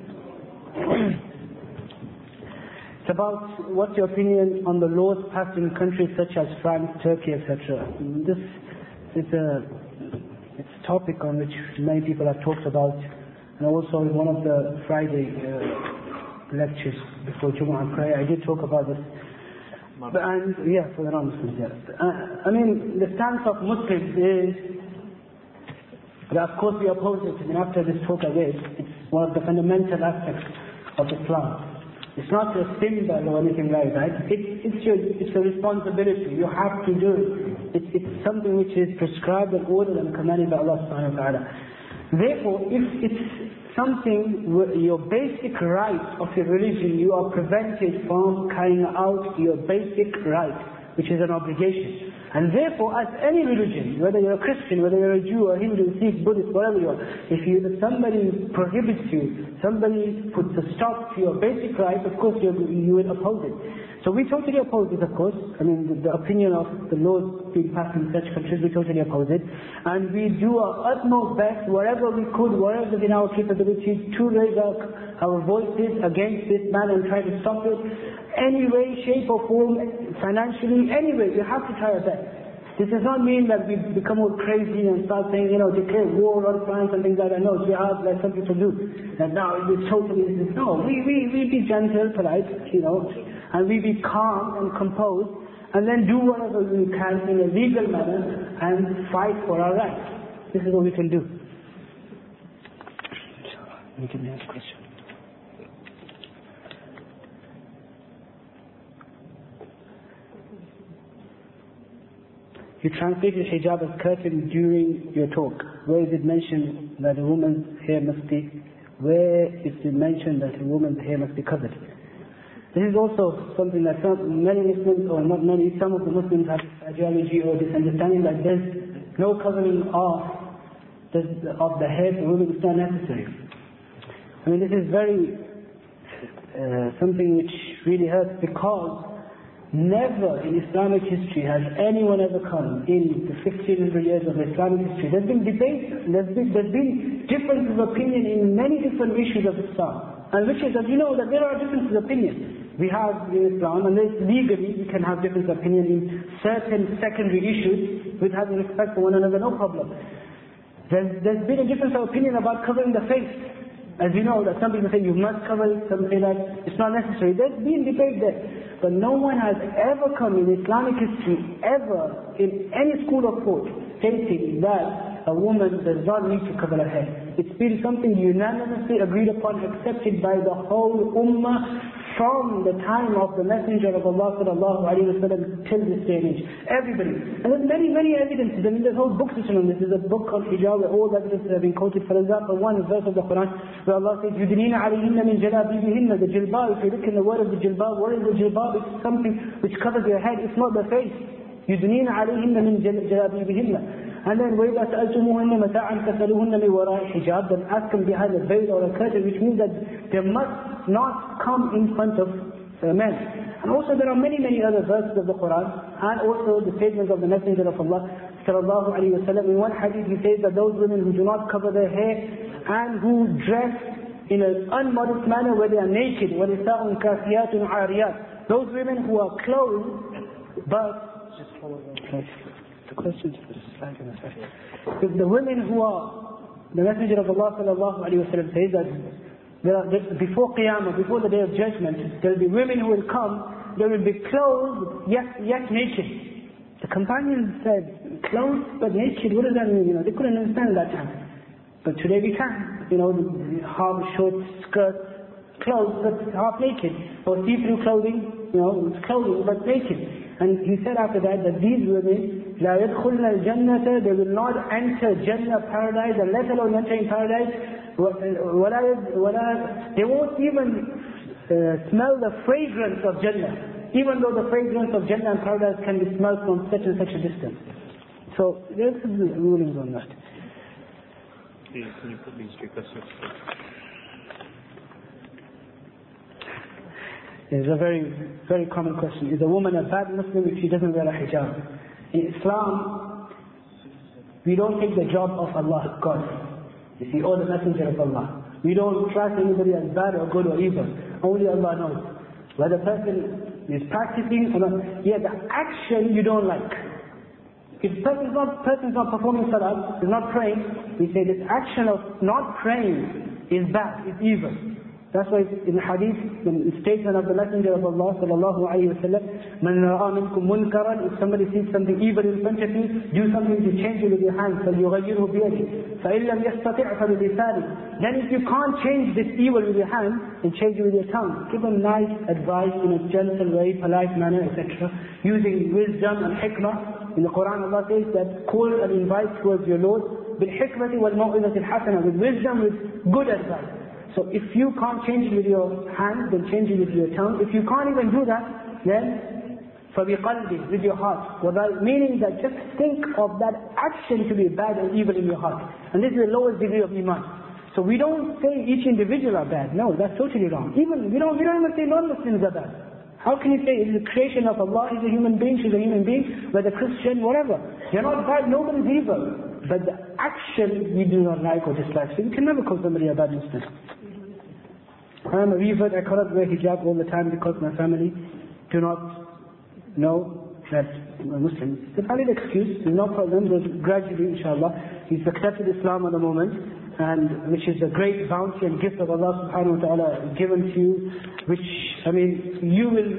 it's about what's your opinion on the laws passed in countries such as France, Turkey, et cetera. This is a, it's a topic on which many people have talked about, and also in one of the Friday uh, lectures before Jumu'ah prayer, I did talk about this. But, and yeah, for the non-Muslims, yes. Uh, I mean, the stance of Muslims is that of course we oppose it. I mean, after this talk I gave, it's one of the fundamental aspects of Islam. It's not a symbol or anything like that. It, it's, your, it's a responsibility. You have to do it. it. It's something which is prescribed and ordered and commanded by Allah subhanahu wa ta'ala. Therefore, if it's something, your basic right of your religion, you are prevented from carrying out your basic right, which is an obligation. And therefore, as any religion, whether you're a Christian, whether you're a Jew or Hindu, Sikh, Buddhist, whatever you are, if, you, if somebody prohibits you, somebody puts a stop to your basic right, of course you, you will oppose it. So we totally oppose it, of course. I mean, the, the opinion of the laws being passed in such countries, we totally oppose it. And we do our utmost best, wherever we could, wherever within our capabilities, to raise our, our voices against this man and try to stop it. Any way, shape or form, financially, anyway, we have to try our best. This does not mean that we become all crazy and start saying, you know, declare war on France and things like that. No, jihad, like some people do. And now it's totally, no, we, we, we be gentle, polite, you know, and we be calm and composed, and then do whatever we can in a legal manner and fight for our rights. This is what we can do. We can ask a question. You translated hijab as curtain during your talk. Where is it mentioned that a woman's hair must be, where is it mentioned that a woman's hair must be covered? This is also something that some, many Muslims, or not many, some of the Muslims have ideology or this understanding that there's no covering of the, of the head for women is not necessary. I mean, this is very uh, something which really hurts, because never in Islamic history has anyone ever come in the fifteen hundred years of Islamic history. There's been debates, there's been, there's been differences of opinion in many different issues of Islam. And which is that you know that there are differences of opinion. We have in Islam, and legally we can have different opinion in certain secondary issues with having respect for one another, no problem. There's, there's been a difference of opinion about covering the face. As you know, that some people say you must cover it, some say that it's not necessary. There's been debate there. But no one has ever come in Islamic history, ever, in any school of thought, stating that a woman does not need to cover her head. It's been something unanimously agreed upon, accepted by the whole ummah, from the time of the Messenger of Allah sallallahu alaihi wasallam till this day and age. Everybody. And there's many, many evidences. I mean, there's whole books written on this. There's a book called Hijab where all the evidences have been quoted. For example, one verse of the Quran where Allah says, يُدْنِينَ عَلَيْهِنَّ مِنْ جَلَابِيبِهِنَّ. The jilbab, if you look in the word of the jilbab, what is the jilbab? It's something which covers your head. It's not the face. يُدْنِينَ عَلَيْهِنَّ مِنْ جَلَابِيبِهِنَّ. And then وَإِذَا سَأَلْتُمُوهُنَّ مَتَاعًا فَسَلُوهُنَّ مِنْ وَرَاءِ حِجَابٍ. Then ask them behind a veil or a curtain, which means that they must not come in front of uh, men. And also there are many, many other verses of the Quran, and also the statements of the Messenger of Allah sallallahu alaihi wasallam. In one hadith he says that those women who do not cover their hair and who dress in an unmodest manner where they are naked, وَنِسَاءٌ كَاسِيَاتٌ عَارِيَاتٌ. Those women who are clothed, but just follow the, the questions for the slide in a second. If the women who are, the Messenger of Allah sallallahu alaihi wasallam says that there are, before Qiyamah, before the Day of Judgment, there will be women who will come, they will be clothed yet, yet naked. The companions said, clothed but naked, what does that mean? You know, they couldn't understand that time. But today we can. You know, half short skirts, clothes but half naked. Or see-through clothing, you know, it's clothing but naked. And he said after that that these women, لا يدخلن الجنة, they will not enter Jannah, paradise, and let alone entering paradise. ولا ولا, they won't even uh, smell the fragrance of Jannah, even though the fragrance of Jannah and paradise can be smelled from such and such a distance. So there's the rulings on that. Please, can you put these three questions? It's a very, very common question. Is a woman a bad Muslim if she doesn't wear a hijab? In Islam, we don't take the job of Allah as God. You see, or the Messenger of Allah. We don't class anybody as bad or good or evil. Only Allah knows. Whether the person is practicing or not. Yeah, the action you don't like. If the person is not, person is not performing salah, is not praying, we say this action of not praying is bad, it's evil. That's why in the hadith, in the statement of the Messenger of Allah sallallahu alayhi wa sallam, مَنْ رَأَى مِنْكُمْ مُنْكَرًا, if somebody sees something evil in front of you, do something to change it with your hands. فَلْيُغَيِّرْهُ بِيَدِهِ فَإِنْ لَمْ يَسْتَطِعْ فَبِلِسَانِهِ. Then if you can't change this evil with your hand, then change it with your tongue. Give them nice advice in a gentle way, polite manner, et cetera. Using wisdom and hikmah. In the Quran Allah says that call and invite towards your Lord بِالْحِكْمَةِ وَالْمَوْعِظَةِ الْحَسَنَةِ, with wisdom, with good advice. So if you can't change it with your hand, then change it with your tongue. If you can't even do that, then فَبِقَلْبِ, with your heart. Meaning that just think of that action to be bad and evil in your heart. And this is the lowest degree of iman. So we don't say each individual are bad. No, that's totally wrong. Even we don't we don't even say non-Muslims are bad. How can you say it's the creation of Allah, is a human being, she's a human being, whether Christian, whatever. They're not bad, nobody's evil. But the action we do not like or dislike. So you can never call somebody a bad Muslim. I am a revert, I cannot wear hijab all the time because my family do not know that I'm a Muslim. It's a valid excuse, there's no problem, but gradually, inshallah, he's accepted Islam at the moment, and which is a great bounty and gift of Allah subhanahu wa ta'ala given to you, which, I mean, you will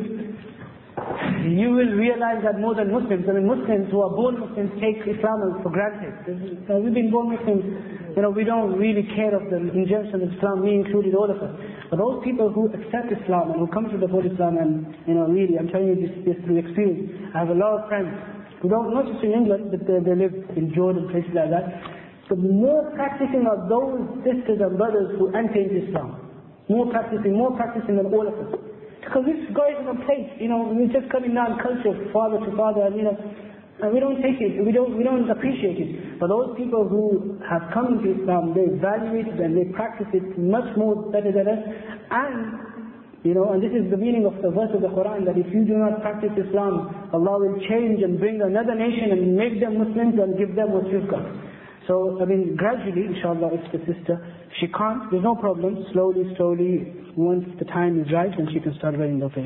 you will realize that more than Muslims. I mean, Muslims who are born Muslims take Islam for granted. So we've been born Muslims, you know, we don't really care of the injunction of Islam, me included, all of us. But those people who accept Islam and who come to the Holy Islam, and, you know, really, I'm telling you this, this through experience. I have a lot of friends who don't, not just in England, but they, they live in Jordan, places like that. The more practicing are those sisters and brothers who enter into Islam. More practicing, more practicing than all of us. because this guy is on a plate, you know, we're just coming down culture, father to father, and you know, and we don't take it, we don't, we don't appreciate it. But those people who have come into Islam, they value it and they practice it much more better than us. And, you know, and this is the meaning of the verse of the Quran, that if you do not practice Islam, Allah will change and bring another nation and make them Muslims and give them what you've got. So, I mean, gradually, inshallah, if the sister, she can't, there's no problem, slowly, slowly, once the time is right, then she can start wearing the veil.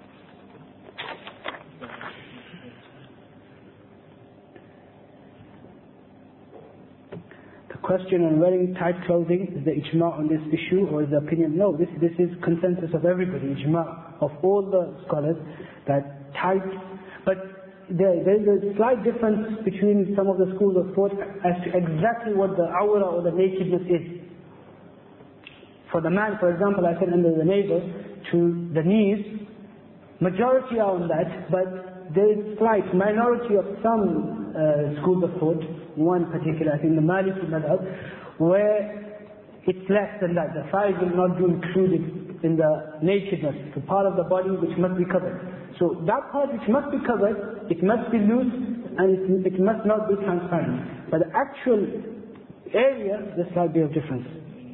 Question on wearing tight clothing, is the ijma' on this issue or is the opinion? No, this this is consensus of everybody, ijma' of all the scholars, that tight, but there, there is a slight difference between some of the schools of thought as to exactly what the awra or the nakedness is. For the man, for example, I said under the navel to the knees, majority are on that, but there is slight minority of some uh, schools of thought, one particular, I think the Maliki madhab, where it's less than that. The thighs will not be included in the nakedness, the part of the body which must be covered. So that part which must be covered, it must be loose and it, it must not be transparent. But the actual area, there's slight bit of difference.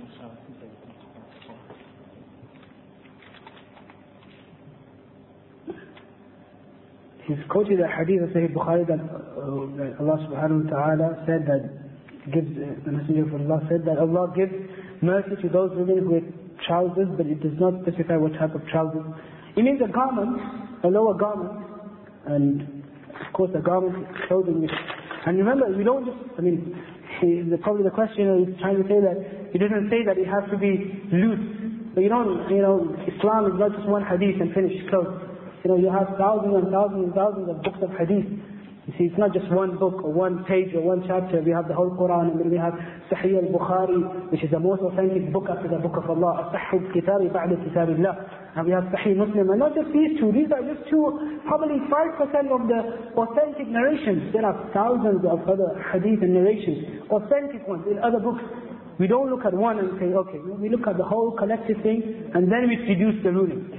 He's quoted a hadith of Sahih Bukhari that, uh, that Allah subhanahu wa ta'ala said that gives, uh, the Messenger of Allah said that Allah gives mercy to those women who wear trousers, but it does not specify what type of trousers. It means a garment, a lower garment, and of course a garment, clothing. Which, and remember, we don't just, I mean, he, the, probably the questioner is trying to say that, he doesn't say that it has to be loose. But you don't, you know, Islam is not just one hadith and finished, closed. You know, you have thousands and thousands and thousands of books of hadith. You see, it's not just one book or one page or one chapter. We have the whole Quran, and then we have Sahih al-Bukhari, which is the most authentic book after the book of Allah. As-Sahih al-Kitabi ba'da kitabillah. And we have Sahih Muslim. And not just these two. These are just two, probably five percent of the authentic narrations. There are thousands of other hadith and narrations, authentic ones in other books. We don't look at one and say, okay, we look at the whole collective thing, and then we deduce the ruling.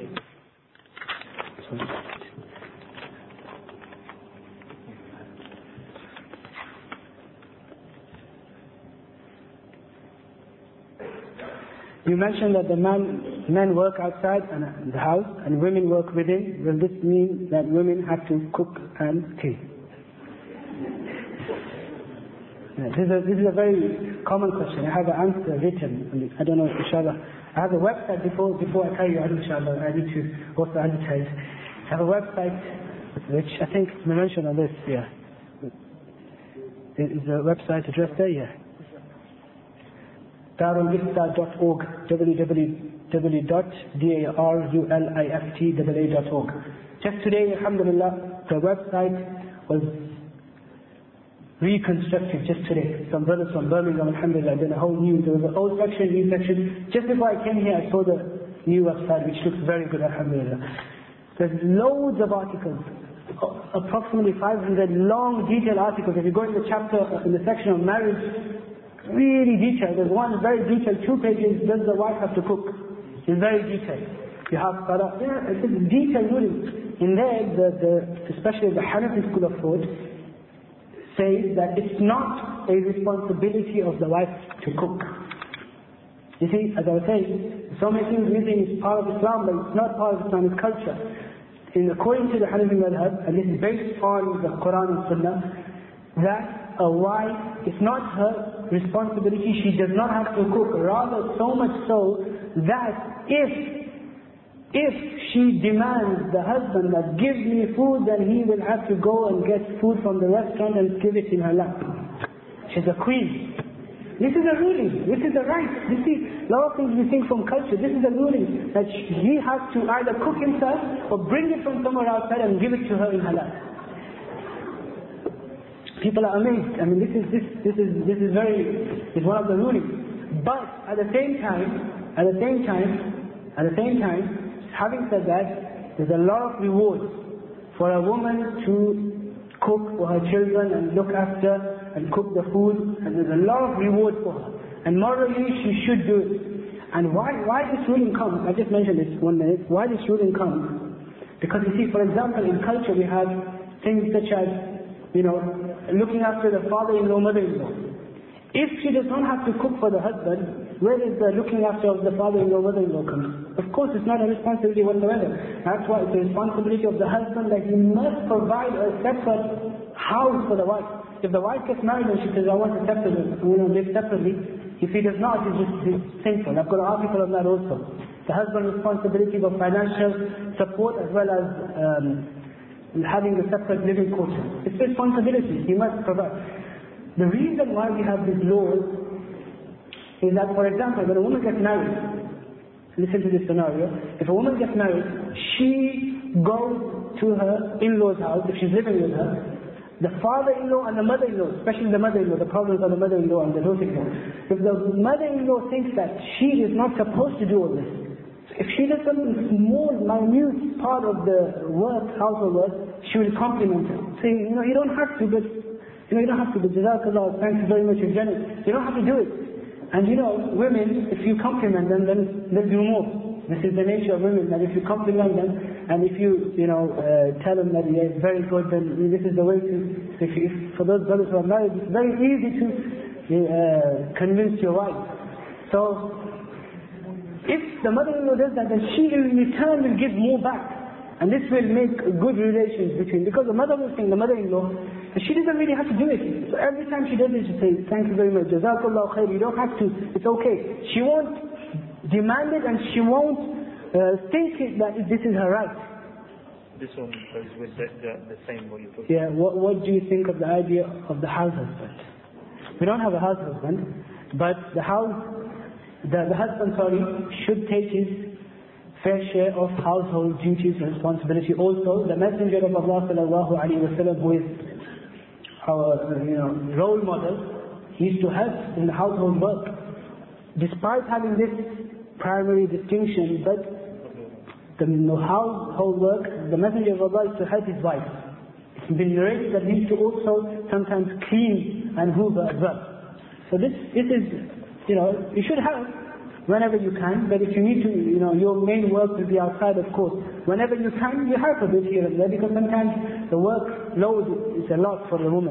You mentioned that the man, men work outside and the house and women work within. Will this mean that women have to cook and clean? Yeah, this, is a, this is a very common question. I have an answer written. I don't know, inshallah. I have a website before before I tell you, inshallah. I need to also advertise. I have a website which I think we mentioned on this. Yeah. Is the website address there? Yeah. darul ifta dot org, w w w dot darulifta dot org. Just today, alhamdulillah, the website was reconstructed just today. Some brothers from Birmingham, alhamdulillah, did a whole new, there was an old section, new section. Just before I came here, I saw the new website, which looks very good, alhamdulillah. There's loads of articles, approximately five hundred long, detailed articles. If you go in the chapter, in the section of marriage, really detailed. There's one very detailed, two pages, does the wife have to cook? It's very detailed. You have, yeah, it's a detailed ruling. In there, the, the, especially the Hanafi school of thought, says that it's not a responsibility of the wife to cook. You see, as I was saying, so many things we think is part of Islam, but it's not part of Islamic culture. In according to the Hanafi madhab, and this is based on the Quran and Sunnah, that a wife, it's not her responsibility, she does not have to cook. Rather, so much so that if if she demands the husband that gives me food, then he will have to go and get food from the restaurant and give it in her lap. She's a queen. This is a ruling. This is a right. You see, a lot of things we think from culture. This is a ruling that he has to either cook himself or bring it from somewhere outside and give it to her in her lap. People are amazed. I mean, this is this this is this is very is one of the rulings. But at the same time, at the same time, at the same time, having said that, there's a lot of rewards for a woman to cook for her children and look after and cook the food, and there's a lot of reward for her. And morally, she should do it. And why, why this ruling comes, I just mentioned this one minute, why this ruling comes, because you see, for example, in culture we have things such as, you know, looking after the father-in-law, mother-in-law. If she does not have to cook for the husband, where is the looking after of the father-in-law, mother-in-law comes? Of course, it's not a responsibility whatsoever. That's why it's the responsibility of the husband that he must provide a separate house for the wife. If the wife gets married and she says, I want to separate, I want to live separately, if he does not, he's just he's sinful. I've got an article on that also. The husband's responsibility of financial support as well as um, having a separate living quarters. It's responsibility, he must provide. The reason why we have these laws is that, for example, when a woman gets married, listen to this scenario, if a woman gets married, she goes to her in-law's house, if she's living with her, the father-in-law and the mother-in-law, especially the mother-in-law, the problems of the mother-in-law and the daughter-in-law. If the mother-in-law thinks that she is not supposed to do all this, if she does something small, minute part of the work, household work, she will compliment her, saying, you know, you don't have to, but You know, you don't have to, but Jazakallah, thank you very much, you've done it. You don't have to do it. And you know, women, if you compliment them, then they'll do more. This is the nature of women, that if you compliment them, and if you, you know, uh, tell them that they're very good, then this is the way to, if, if for those brothers who are married, it's very easy to uh, convince your wife. So, if the mother-in-law does that, then she in return will give more back. And this will make good relations between, because the mother will think, the mother-in-law, she doesn't really have to do it. So every time she does it, she says, thank you very much, Jazakallah khair, you don't have to, it's okay. She won't demand it and she won't uh, think it, that this is her right. This one goes with the, the, the same what you're talking Yeah, what, what do you think of the idea of the house husband? We don't have a house husband, but the house, the, the husband, sorry, should take his fair share of household duties and responsibility. Also, the Messenger of Allah sallallahu alaihi wasallam, who is our you know, role model, he used to help in the household work. Despite having this primary distinction, but the household work, the Messenger of Allah used to help his wife. It's been narrated that he used to also sometimes clean and hoover as well. So this, this is, you know, you should help whenever you can, but if you need to, you know, your main work will be outside, of course. Whenever you can, you help a bit here and there, because sometimes the workload is a lot for the woman.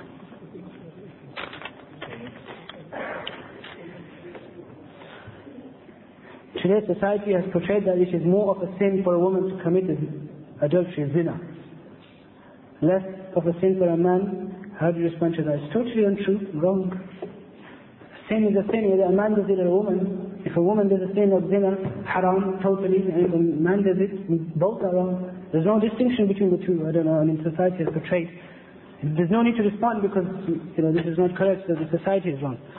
Today's society has portrayed that it is more of a sin for a woman to commit adultery, zina. Less of a sin for a man. How do you respond to that? It's totally untrue, wrong. Sin is a sin, whether a man does it or a woman. If a woman does a sin of zina, haram, totally, and if a man does it, both are wrong. There's no distinction between the two. I don't know, I mean, society has portrayed. There's no need to respond because, you know, this is not correct, so the society is wrong.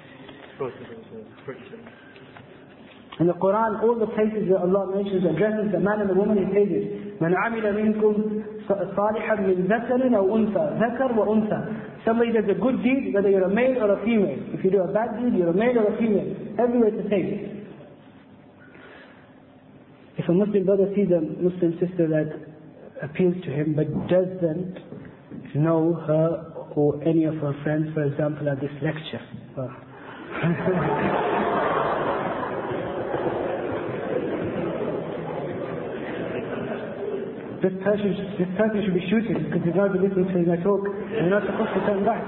In the Quran, all the places where Allah mentions, addresses the man and the woman, He says it. مَنْ عَمِلَ مِنْكُمْ صَالِحًا مِنْ ذَكَرٍ أَوْ أُنْثَى ذَكَرْ وَأُنْثَى. Somebody does a good deed, whether you're a male or a female. If you do a bad deed, you're a male or a female. Everywhere it's the same. If a Muslim brother sees a Muslim sister that appeals to him, but doesn't know her or any of her friends, for example, at this lecture. Oh. This person, this person should be shooting because he's not listening to my talk. You're not supposed to turn back.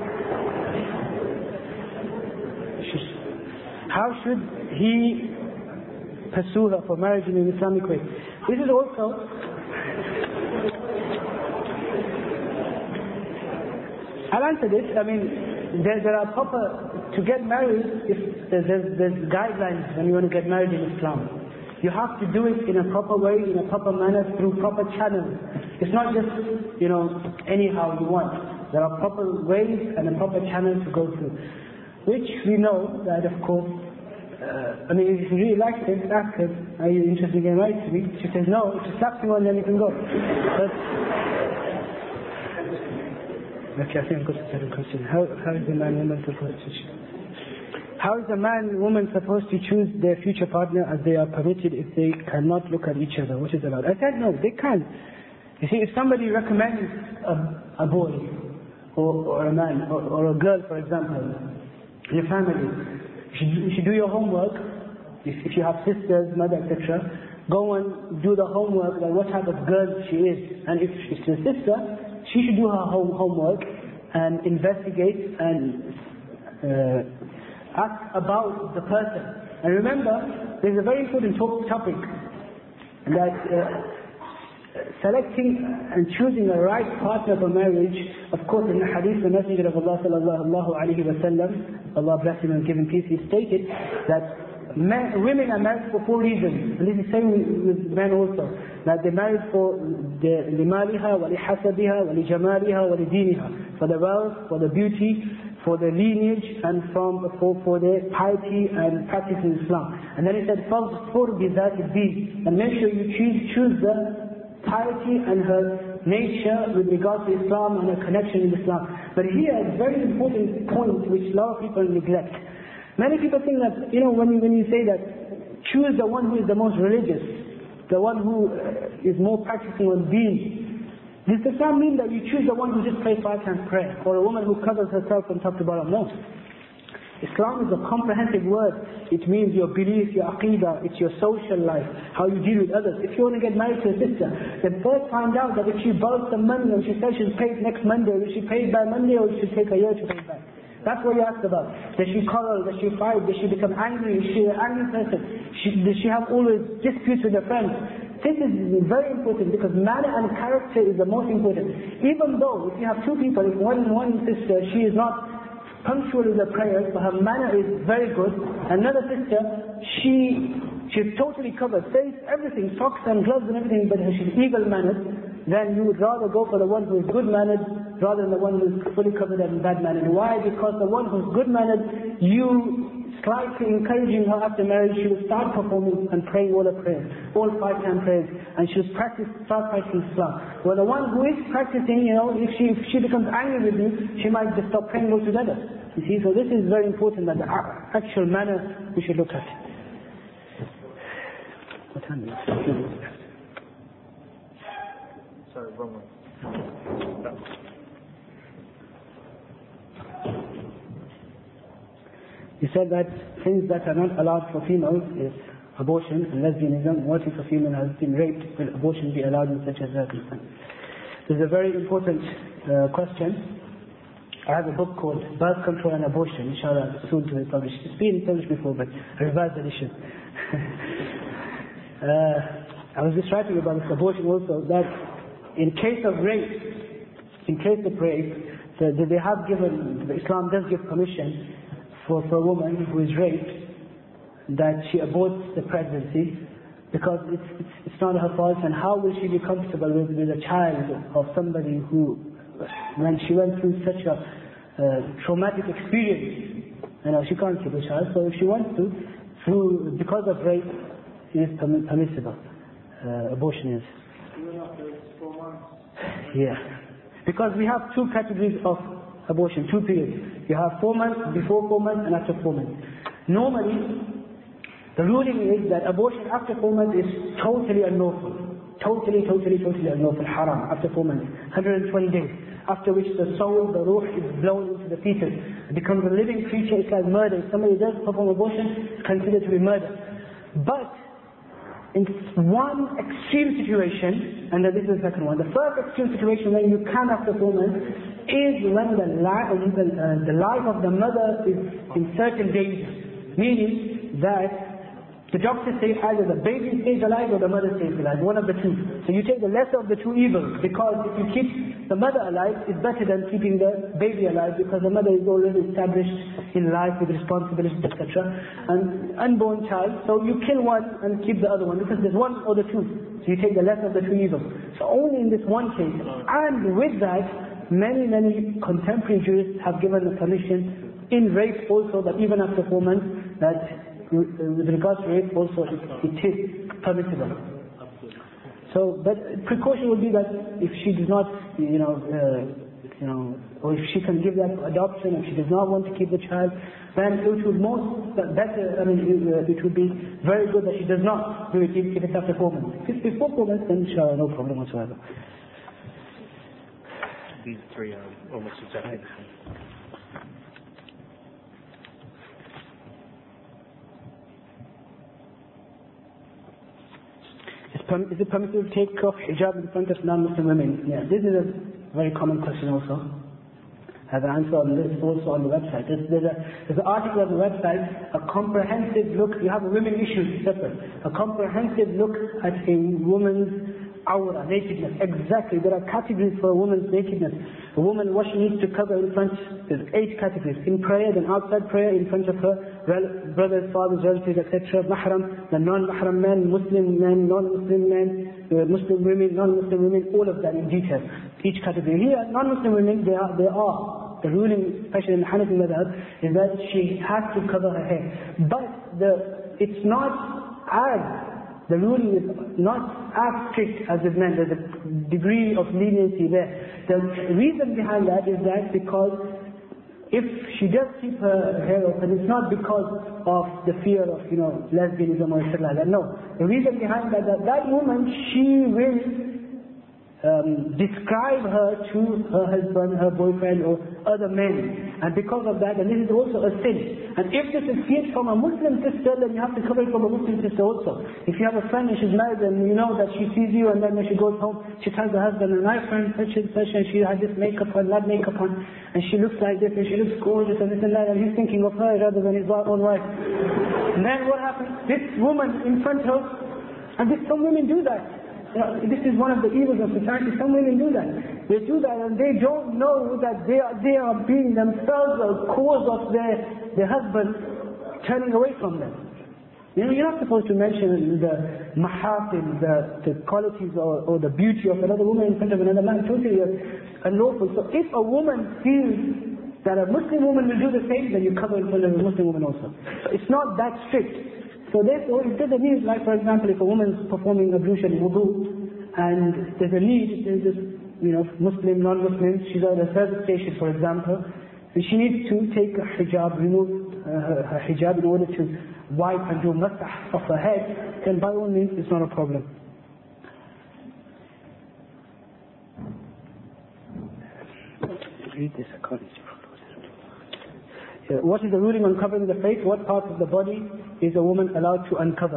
How should he pursue her for marriage in an Islamic way? This is also I'll answer this. I mean, there, there are proper to get married. If there's, there's, there's guidelines when you want to get married in Islam. You have to do it in a proper way, in a proper manner, through proper channels. It's not just, you know, anyhow you want. There are proper ways and a proper channel to go through. Which we know that, of course, uh, I mean, if you really like it, ask her, are you interested in getting married to me? She says no. If she slaps you on, then you can go. But, okay, I think I'm going to start a question. How, how is the man and woman supposed to choose? How is a man and woman supposed to choose their future partner as they are permitted if they cannot look at each other? What is allowed? I said no, they can. You see, if somebody recommends a, a boy or, or a man or, or a girl, for example, in your family, you should, you should do your homework if, if you have sisters, mother, et cetera, go and do the homework, like what type of girl she is. And if she's a sister, she should do her home homework and investigate and uh, ask about the person. And remember, there's a very important topic that uh, selecting and choosing a right partner for marriage. Of course, in the hadith, the Messenger of Allah sallallahu alaihi wasallam, Allah bless him and give him peace, he stated that men, women are married for four reasons. And this is same with men also. That they're married for the لمالها ولحسبها ولجمالها ولدينها, for the wealth, for the beauty, for the lineage, and from for, for the piety and practice in Islam. And then he said, فَاظْفُرْ بِذَاتِ الدِّينِ, and make sure you choose, choose the piety and her nature with regard to Islam and her connection with Islam. But here, a very important point which a lot of people neglect. Many people think that, you know, when you, when you say that, choose the one who is the most religious, the one who is more practicing on deen. This does not mean that you choose the one who just prays five times prayer, or a woman who covers herself from top to bottom. No. Islam is a comprehensive word. It means your belief, your aqidah, it's your social life, how you deal with others. If you want to get married to a sister, then first find out that if she borrows some money and she says she's paid next Monday, will she pay it by Monday or will she take a year to pay it back? That's what you ask about. Does she quarrel? Does she fight? Does she become angry? Is she an angry person? She, does she have always disputes with her friends? This is very important because manner and character is the most important. Even though if you have two people, if one one sister, she is not punctual in the prayers, but her manner is very good. Another sister, she she's totally covered, face, everything, socks and gloves and everything, but she's evil-mannered. Then you would rather go for the one who is good-mannered rather than the one who is fully covered and bad-mannered. Why? Because the one who is good-mannered, you slightly encouraging her after marriage, she will start performing and praying all her prayers, all five-time prayers, and she'll practice, start practicing Islam. Well, the one who is practicing, you know, if she if she becomes angry with you, she might just stop praying altogether. You see, so this is very important, that the actual manner we should look at. What time is it? Sorry, wrong one. You said that things that are not allowed for females is abortion and lesbianism. What if a female has been raped? Will abortion be allowed in such a circumstance? This is a very important uh, question. I have a book called Birth Control and Abortion, inshallah, soon to be published. It's been published before, but a revised edition. uh, I was just writing about this abortion also, that in case of rape, in case of rape, the, the, they have given, the Islam does give permission for, for a woman who is raped, that she aborts the pregnancy, because it's, it's, it's not her fault, and how will she be comfortable with, with a child of somebody who, when she went through such a uh, traumatic experience, you know, she can't keep a child, so if she wants to, through, because of rape, it is perm permissible. Uh, abortion is. Yeah. Because we have two categories of abortion, two periods. You have four months, before four months, and after four months. Normally, the ruling is that abortion after four months is totally unlawful. Totally, totally, totally unlawful, haram, after four months. one hundred twenty days. After which the soul, the ruh, is blown into the fetus. It becomes a living creature, it's like murder. If somebody does perform abortion, it's considered to be murder. But, in one extreme situation, and this is the second one, the first extreme situation when you can after four months is when the, li the, uh, the life of the mother is in certain danger. Meaning that the doctor says either the baby stays alive or the mother stays alive, one of the two. So you take the lesser of the two evils, because if you keep the mother alive, it's better than keeping the baby alive, because the mother is already established in life with responsibilities, et cetera. An unborn child, so you kill one and keep the other one, because there's one or the two. So you take the lesser of the two evils. So only in this one case. And with that, many, many contemporary jurists have given the permission in rape also, that even after four months, that with regards to rape also it, it is permissible. So, but precaution would be that if she does not, you know, uh, you know, or if she can give that adoption, if she does not want to keep the child, then it would most better. I mean, it, it would be very good that she does not do it if it's after four months. If it's before four months, then inshallah, no problem whatsoever. These three are almost exactly the same. perm- is it permissible to take off hijab in front of non-Muslim women? Yeah, this is a very common question also. I have an answer on this also on the website. There's, there's, a, there's an article on the website, a comprehensive look, you have a women issue separate, a comprehensive look at a woman's aura, nakedness. Exactly, there are categories for a woman's nakedness. A woman, what she needs to cover in front, there's eight categories. In prayer, then outside prayer, in front of her rel- brothers, fathers, relatives, et cetera. Mahram, the non-mahram men, Muslim men, non-Muslim men, uh, Muslim women, non-Muslim women, all of that in detail. Each category. Here, non-Muslim women, they are, they are. The ruling, especially in the Hanafi madhab, is that she has to cover her hair. But the it's not as, the ruling is not as strict as with men. There's a degree of leniency there. The reason behind that is that because if she does keep her hair open, it's not because of the fear of, you know, lesbianism or something like that. No. The reason behind that, that that woman, she will Um, describe her to her husband, her boyfriend or other men, and because of that, and this is also a sin. And if this is feared from a Muslim sister, then you have to cover it from a Muslim sister also. If you have a friend and she's married and you know that she sees you, and then when she goes home, she tells her husband, and my friend such and such, and she has this makeup on, that makeup on, and she looks like this, and she looks gorgeous, and this and that, and he's thinking of her rather than his own wife. And then what happens? This woman in front of, and this, some women do that. You know, this is one of the evils of society. Some women do that. They do that and they don't know that they are, they are being themselves a cause of their, their husband turning away from them. You know, you're not supposed to mention the mahasin, the, the qualities or, or the beauty of another woman in front of another man. Totally unlawful. So if a woman feels that a Muslim woman will do the same, then you cover in front of a Muslim woman also. So it's not that strict. So therefore, if there's a need, like for example, if a woman is performing ablution, wudu, and there's a need, there's this, you know, Muslim, non-Muslim, she's at a service station, for example, and she needs to take a hijab, remove uh, her, her hijab in order to wipe and do masah of her head, then by all means, it's not a problem. Read this according to Uh, what is the ruling on covering the face? What part of the body is a woman allowed to uncover?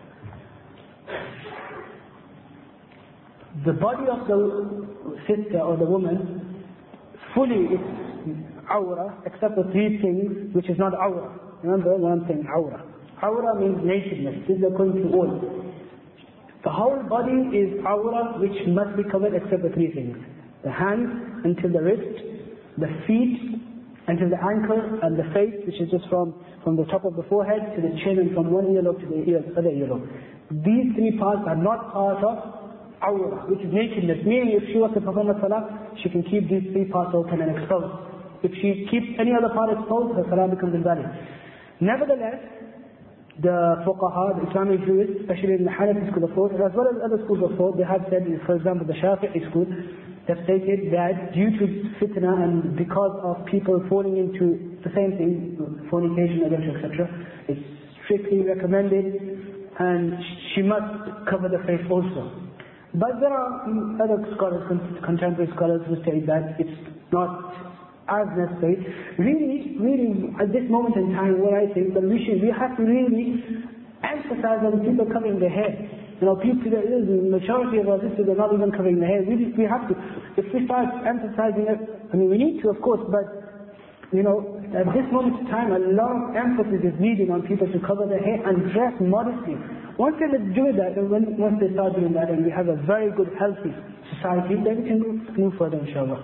The body of the sister or the woman fully is awra, except for three things which is not awra. Remember what I'm saying, awra. Awra means nakedness. This is according to all. The whole body is awra, which must be covered except for three things. The hands until the wrist, the feet until the ankle, and the face, which is just from, from the top of the forehead to the chin, and from one earlobe to the ear, other earlobe. These three parts are not part of awra, which is nakedness. Meaning if she was to perform a salah, she can keep these three parts open and exposed. If she keeps any other part exposed, her salah becomes invalid. Nevertheless, the fuqaha, the Islamic Jews, especially in the Hanafi school of thought, as well as other schools of thought, they have said, for example, the Shafi'i school, they've stated that due to fitna and because of people falling into the same thing, fornication, adultery, et cetera, it's strictly recommended and she must cover the face also. But there are other scholars, contemporary scholars, who say that it's not as necessary. Really, really, at this moment in time, what I think that we should, we have to really emphasize on people covering their hair. You know, people, there is the majority of our sisters are not even covering their hair. We, we have to, if we start emphasizing it, I mean, we need to, of course, but, you know, at this moment in time, a lot of emphasis is needed on people to cover their hair and dress modestly. Once they do that, and when, once they start doing that, and we have a very good, healthy society, then we can move further, inshallah.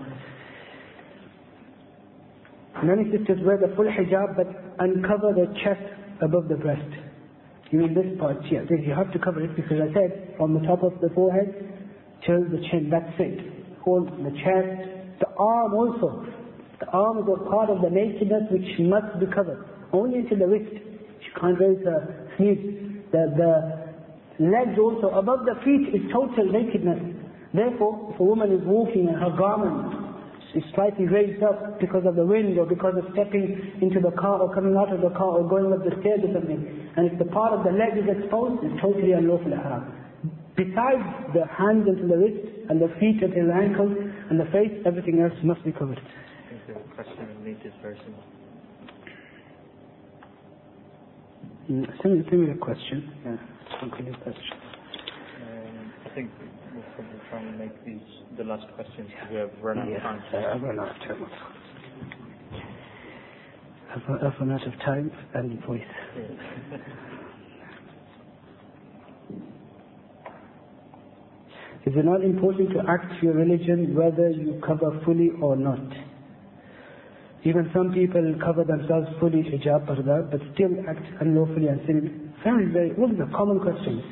Many sisters wear the full hijab, but uncover the chest above the breast. You mean this part here? You have to cover it because I said from the top of the forehead till the chin. That's it. Hold the chest, the arm also. The arm is a part of the nakedness which must be covered. Only until the wrist. She can't raise her sleeves. The, the legs also above the feet is total nakedness. Therefore, if a woman is walking and her garment is slightly raised up because of the wind or because of stepping into the car or coming out of the car or going up the stairs or something, and if the part of the leg is exposed, it's totally unlawful haram. Besides the hands until the wrist and the feet until the ankles and the face, everything else must be covered. I think the question will meet this person. Mm, send me a question. Yeah, some kind of question. Um, I think we'll probably try and make these the last questions because we have run out of time. Yeah, I've run out of time. I've, I've run out of time and voice. Yeah. Is it not important to act your religion whether you cover fully or not? Even some people cover themselves fully, hijab, parda, but still act unlawfully and sin. Very, very, all these are common questions.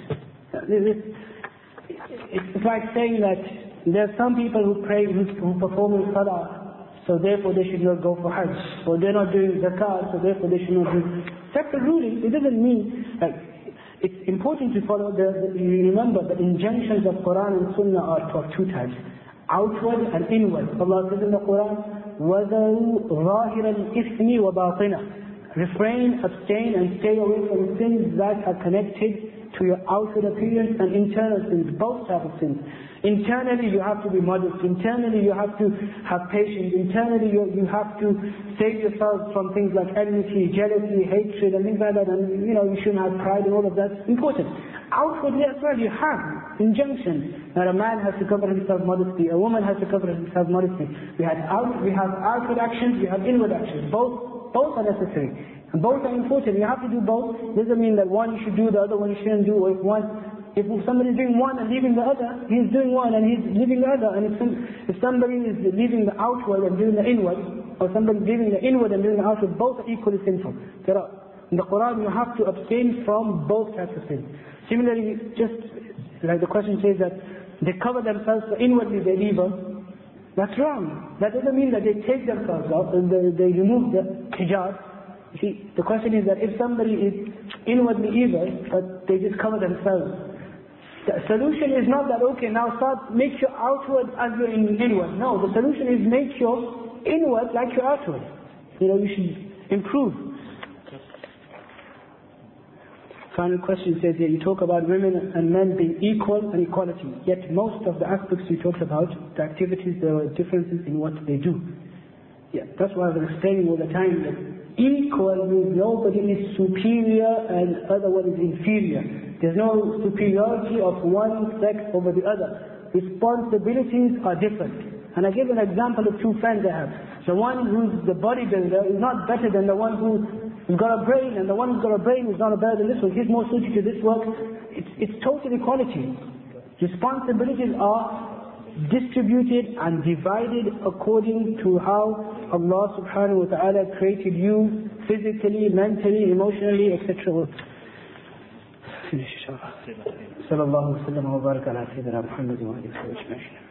It's like saying that there are some people who pray, who, who perform in salah, so therefore they should not go for hajj. Or they're not doing zakat, so therefore they should not do. Separate ruling, it doesn't mean, like, it's important to follow the, the, you remember the injunctions of Quran and Sunnah are of two types, outward and inward. Allah says in the Quran, وَذَرُوا ظَاهِرَ الْإِثْمِ وَبَاطِنَهُ. Refrain, abstain and stay away from sins that are connected to your outward appearance and internal sins, both types of sins. Internally you have to be modest, internally you have to have patience, internally you, you have to save yourself from things like enmity, jealousy, hatred and things like that, and you know, you shouldn't have pride and all of that. Important. Outwardly as well you have injunctions that a man has to cover himself modestly, a woman has to cover herself modestly. We have, out, we have outward actions, we have inward actions. Both, both are necessary. And both are important. You have to do both. Doesn't mean that one you should do, the other one you shouldn't do. Or if one, if somebody is doing one and leaving the other, he's doing one and he's leaving the other. And if, some, if somebody is leaving the outward and doing the inward, or somebody is leaving the inward and doing the outward, both are equally sinful. There are, in the Quran you have to abstain from both types of sins. Similarly, just like the question says that they cover themselves so inwardly they're evil. That's wrong. That doesn't mean that they take themselves off and they, they remove the hijab. You see, the question is that if somebody is inwardly evil, but they just cover themselves, the solution is not that, okay, now start, make your outward as your inward. No, the solution is make your inward like your outward. You know, you should improve. Final question says here, you talk about women and men being equal and equality, yet most of the aspects you talked about, the activities, there are differences in what they do. Yeah, that's why I was explaining all the time that equal means nobody is superior and other one is inferior. There's no superiority of one sex over the other. Responsibilities are different. And I give an example of two friends I have. The one who's the bodybuilder is not better than the one who's got a brain, and the one who's got a brain is not better than this one. He's more suited to this work. It's, it's total equality. Responsibilities are distributed and divided according to how Allah subhanahu wa ta'ala created you physically, mentally, emotionally, et cetera. Finish inshallah. Sallallahu wa sallam wa baraka ala sayyidina Muhammad wa alihi wa sahbihi.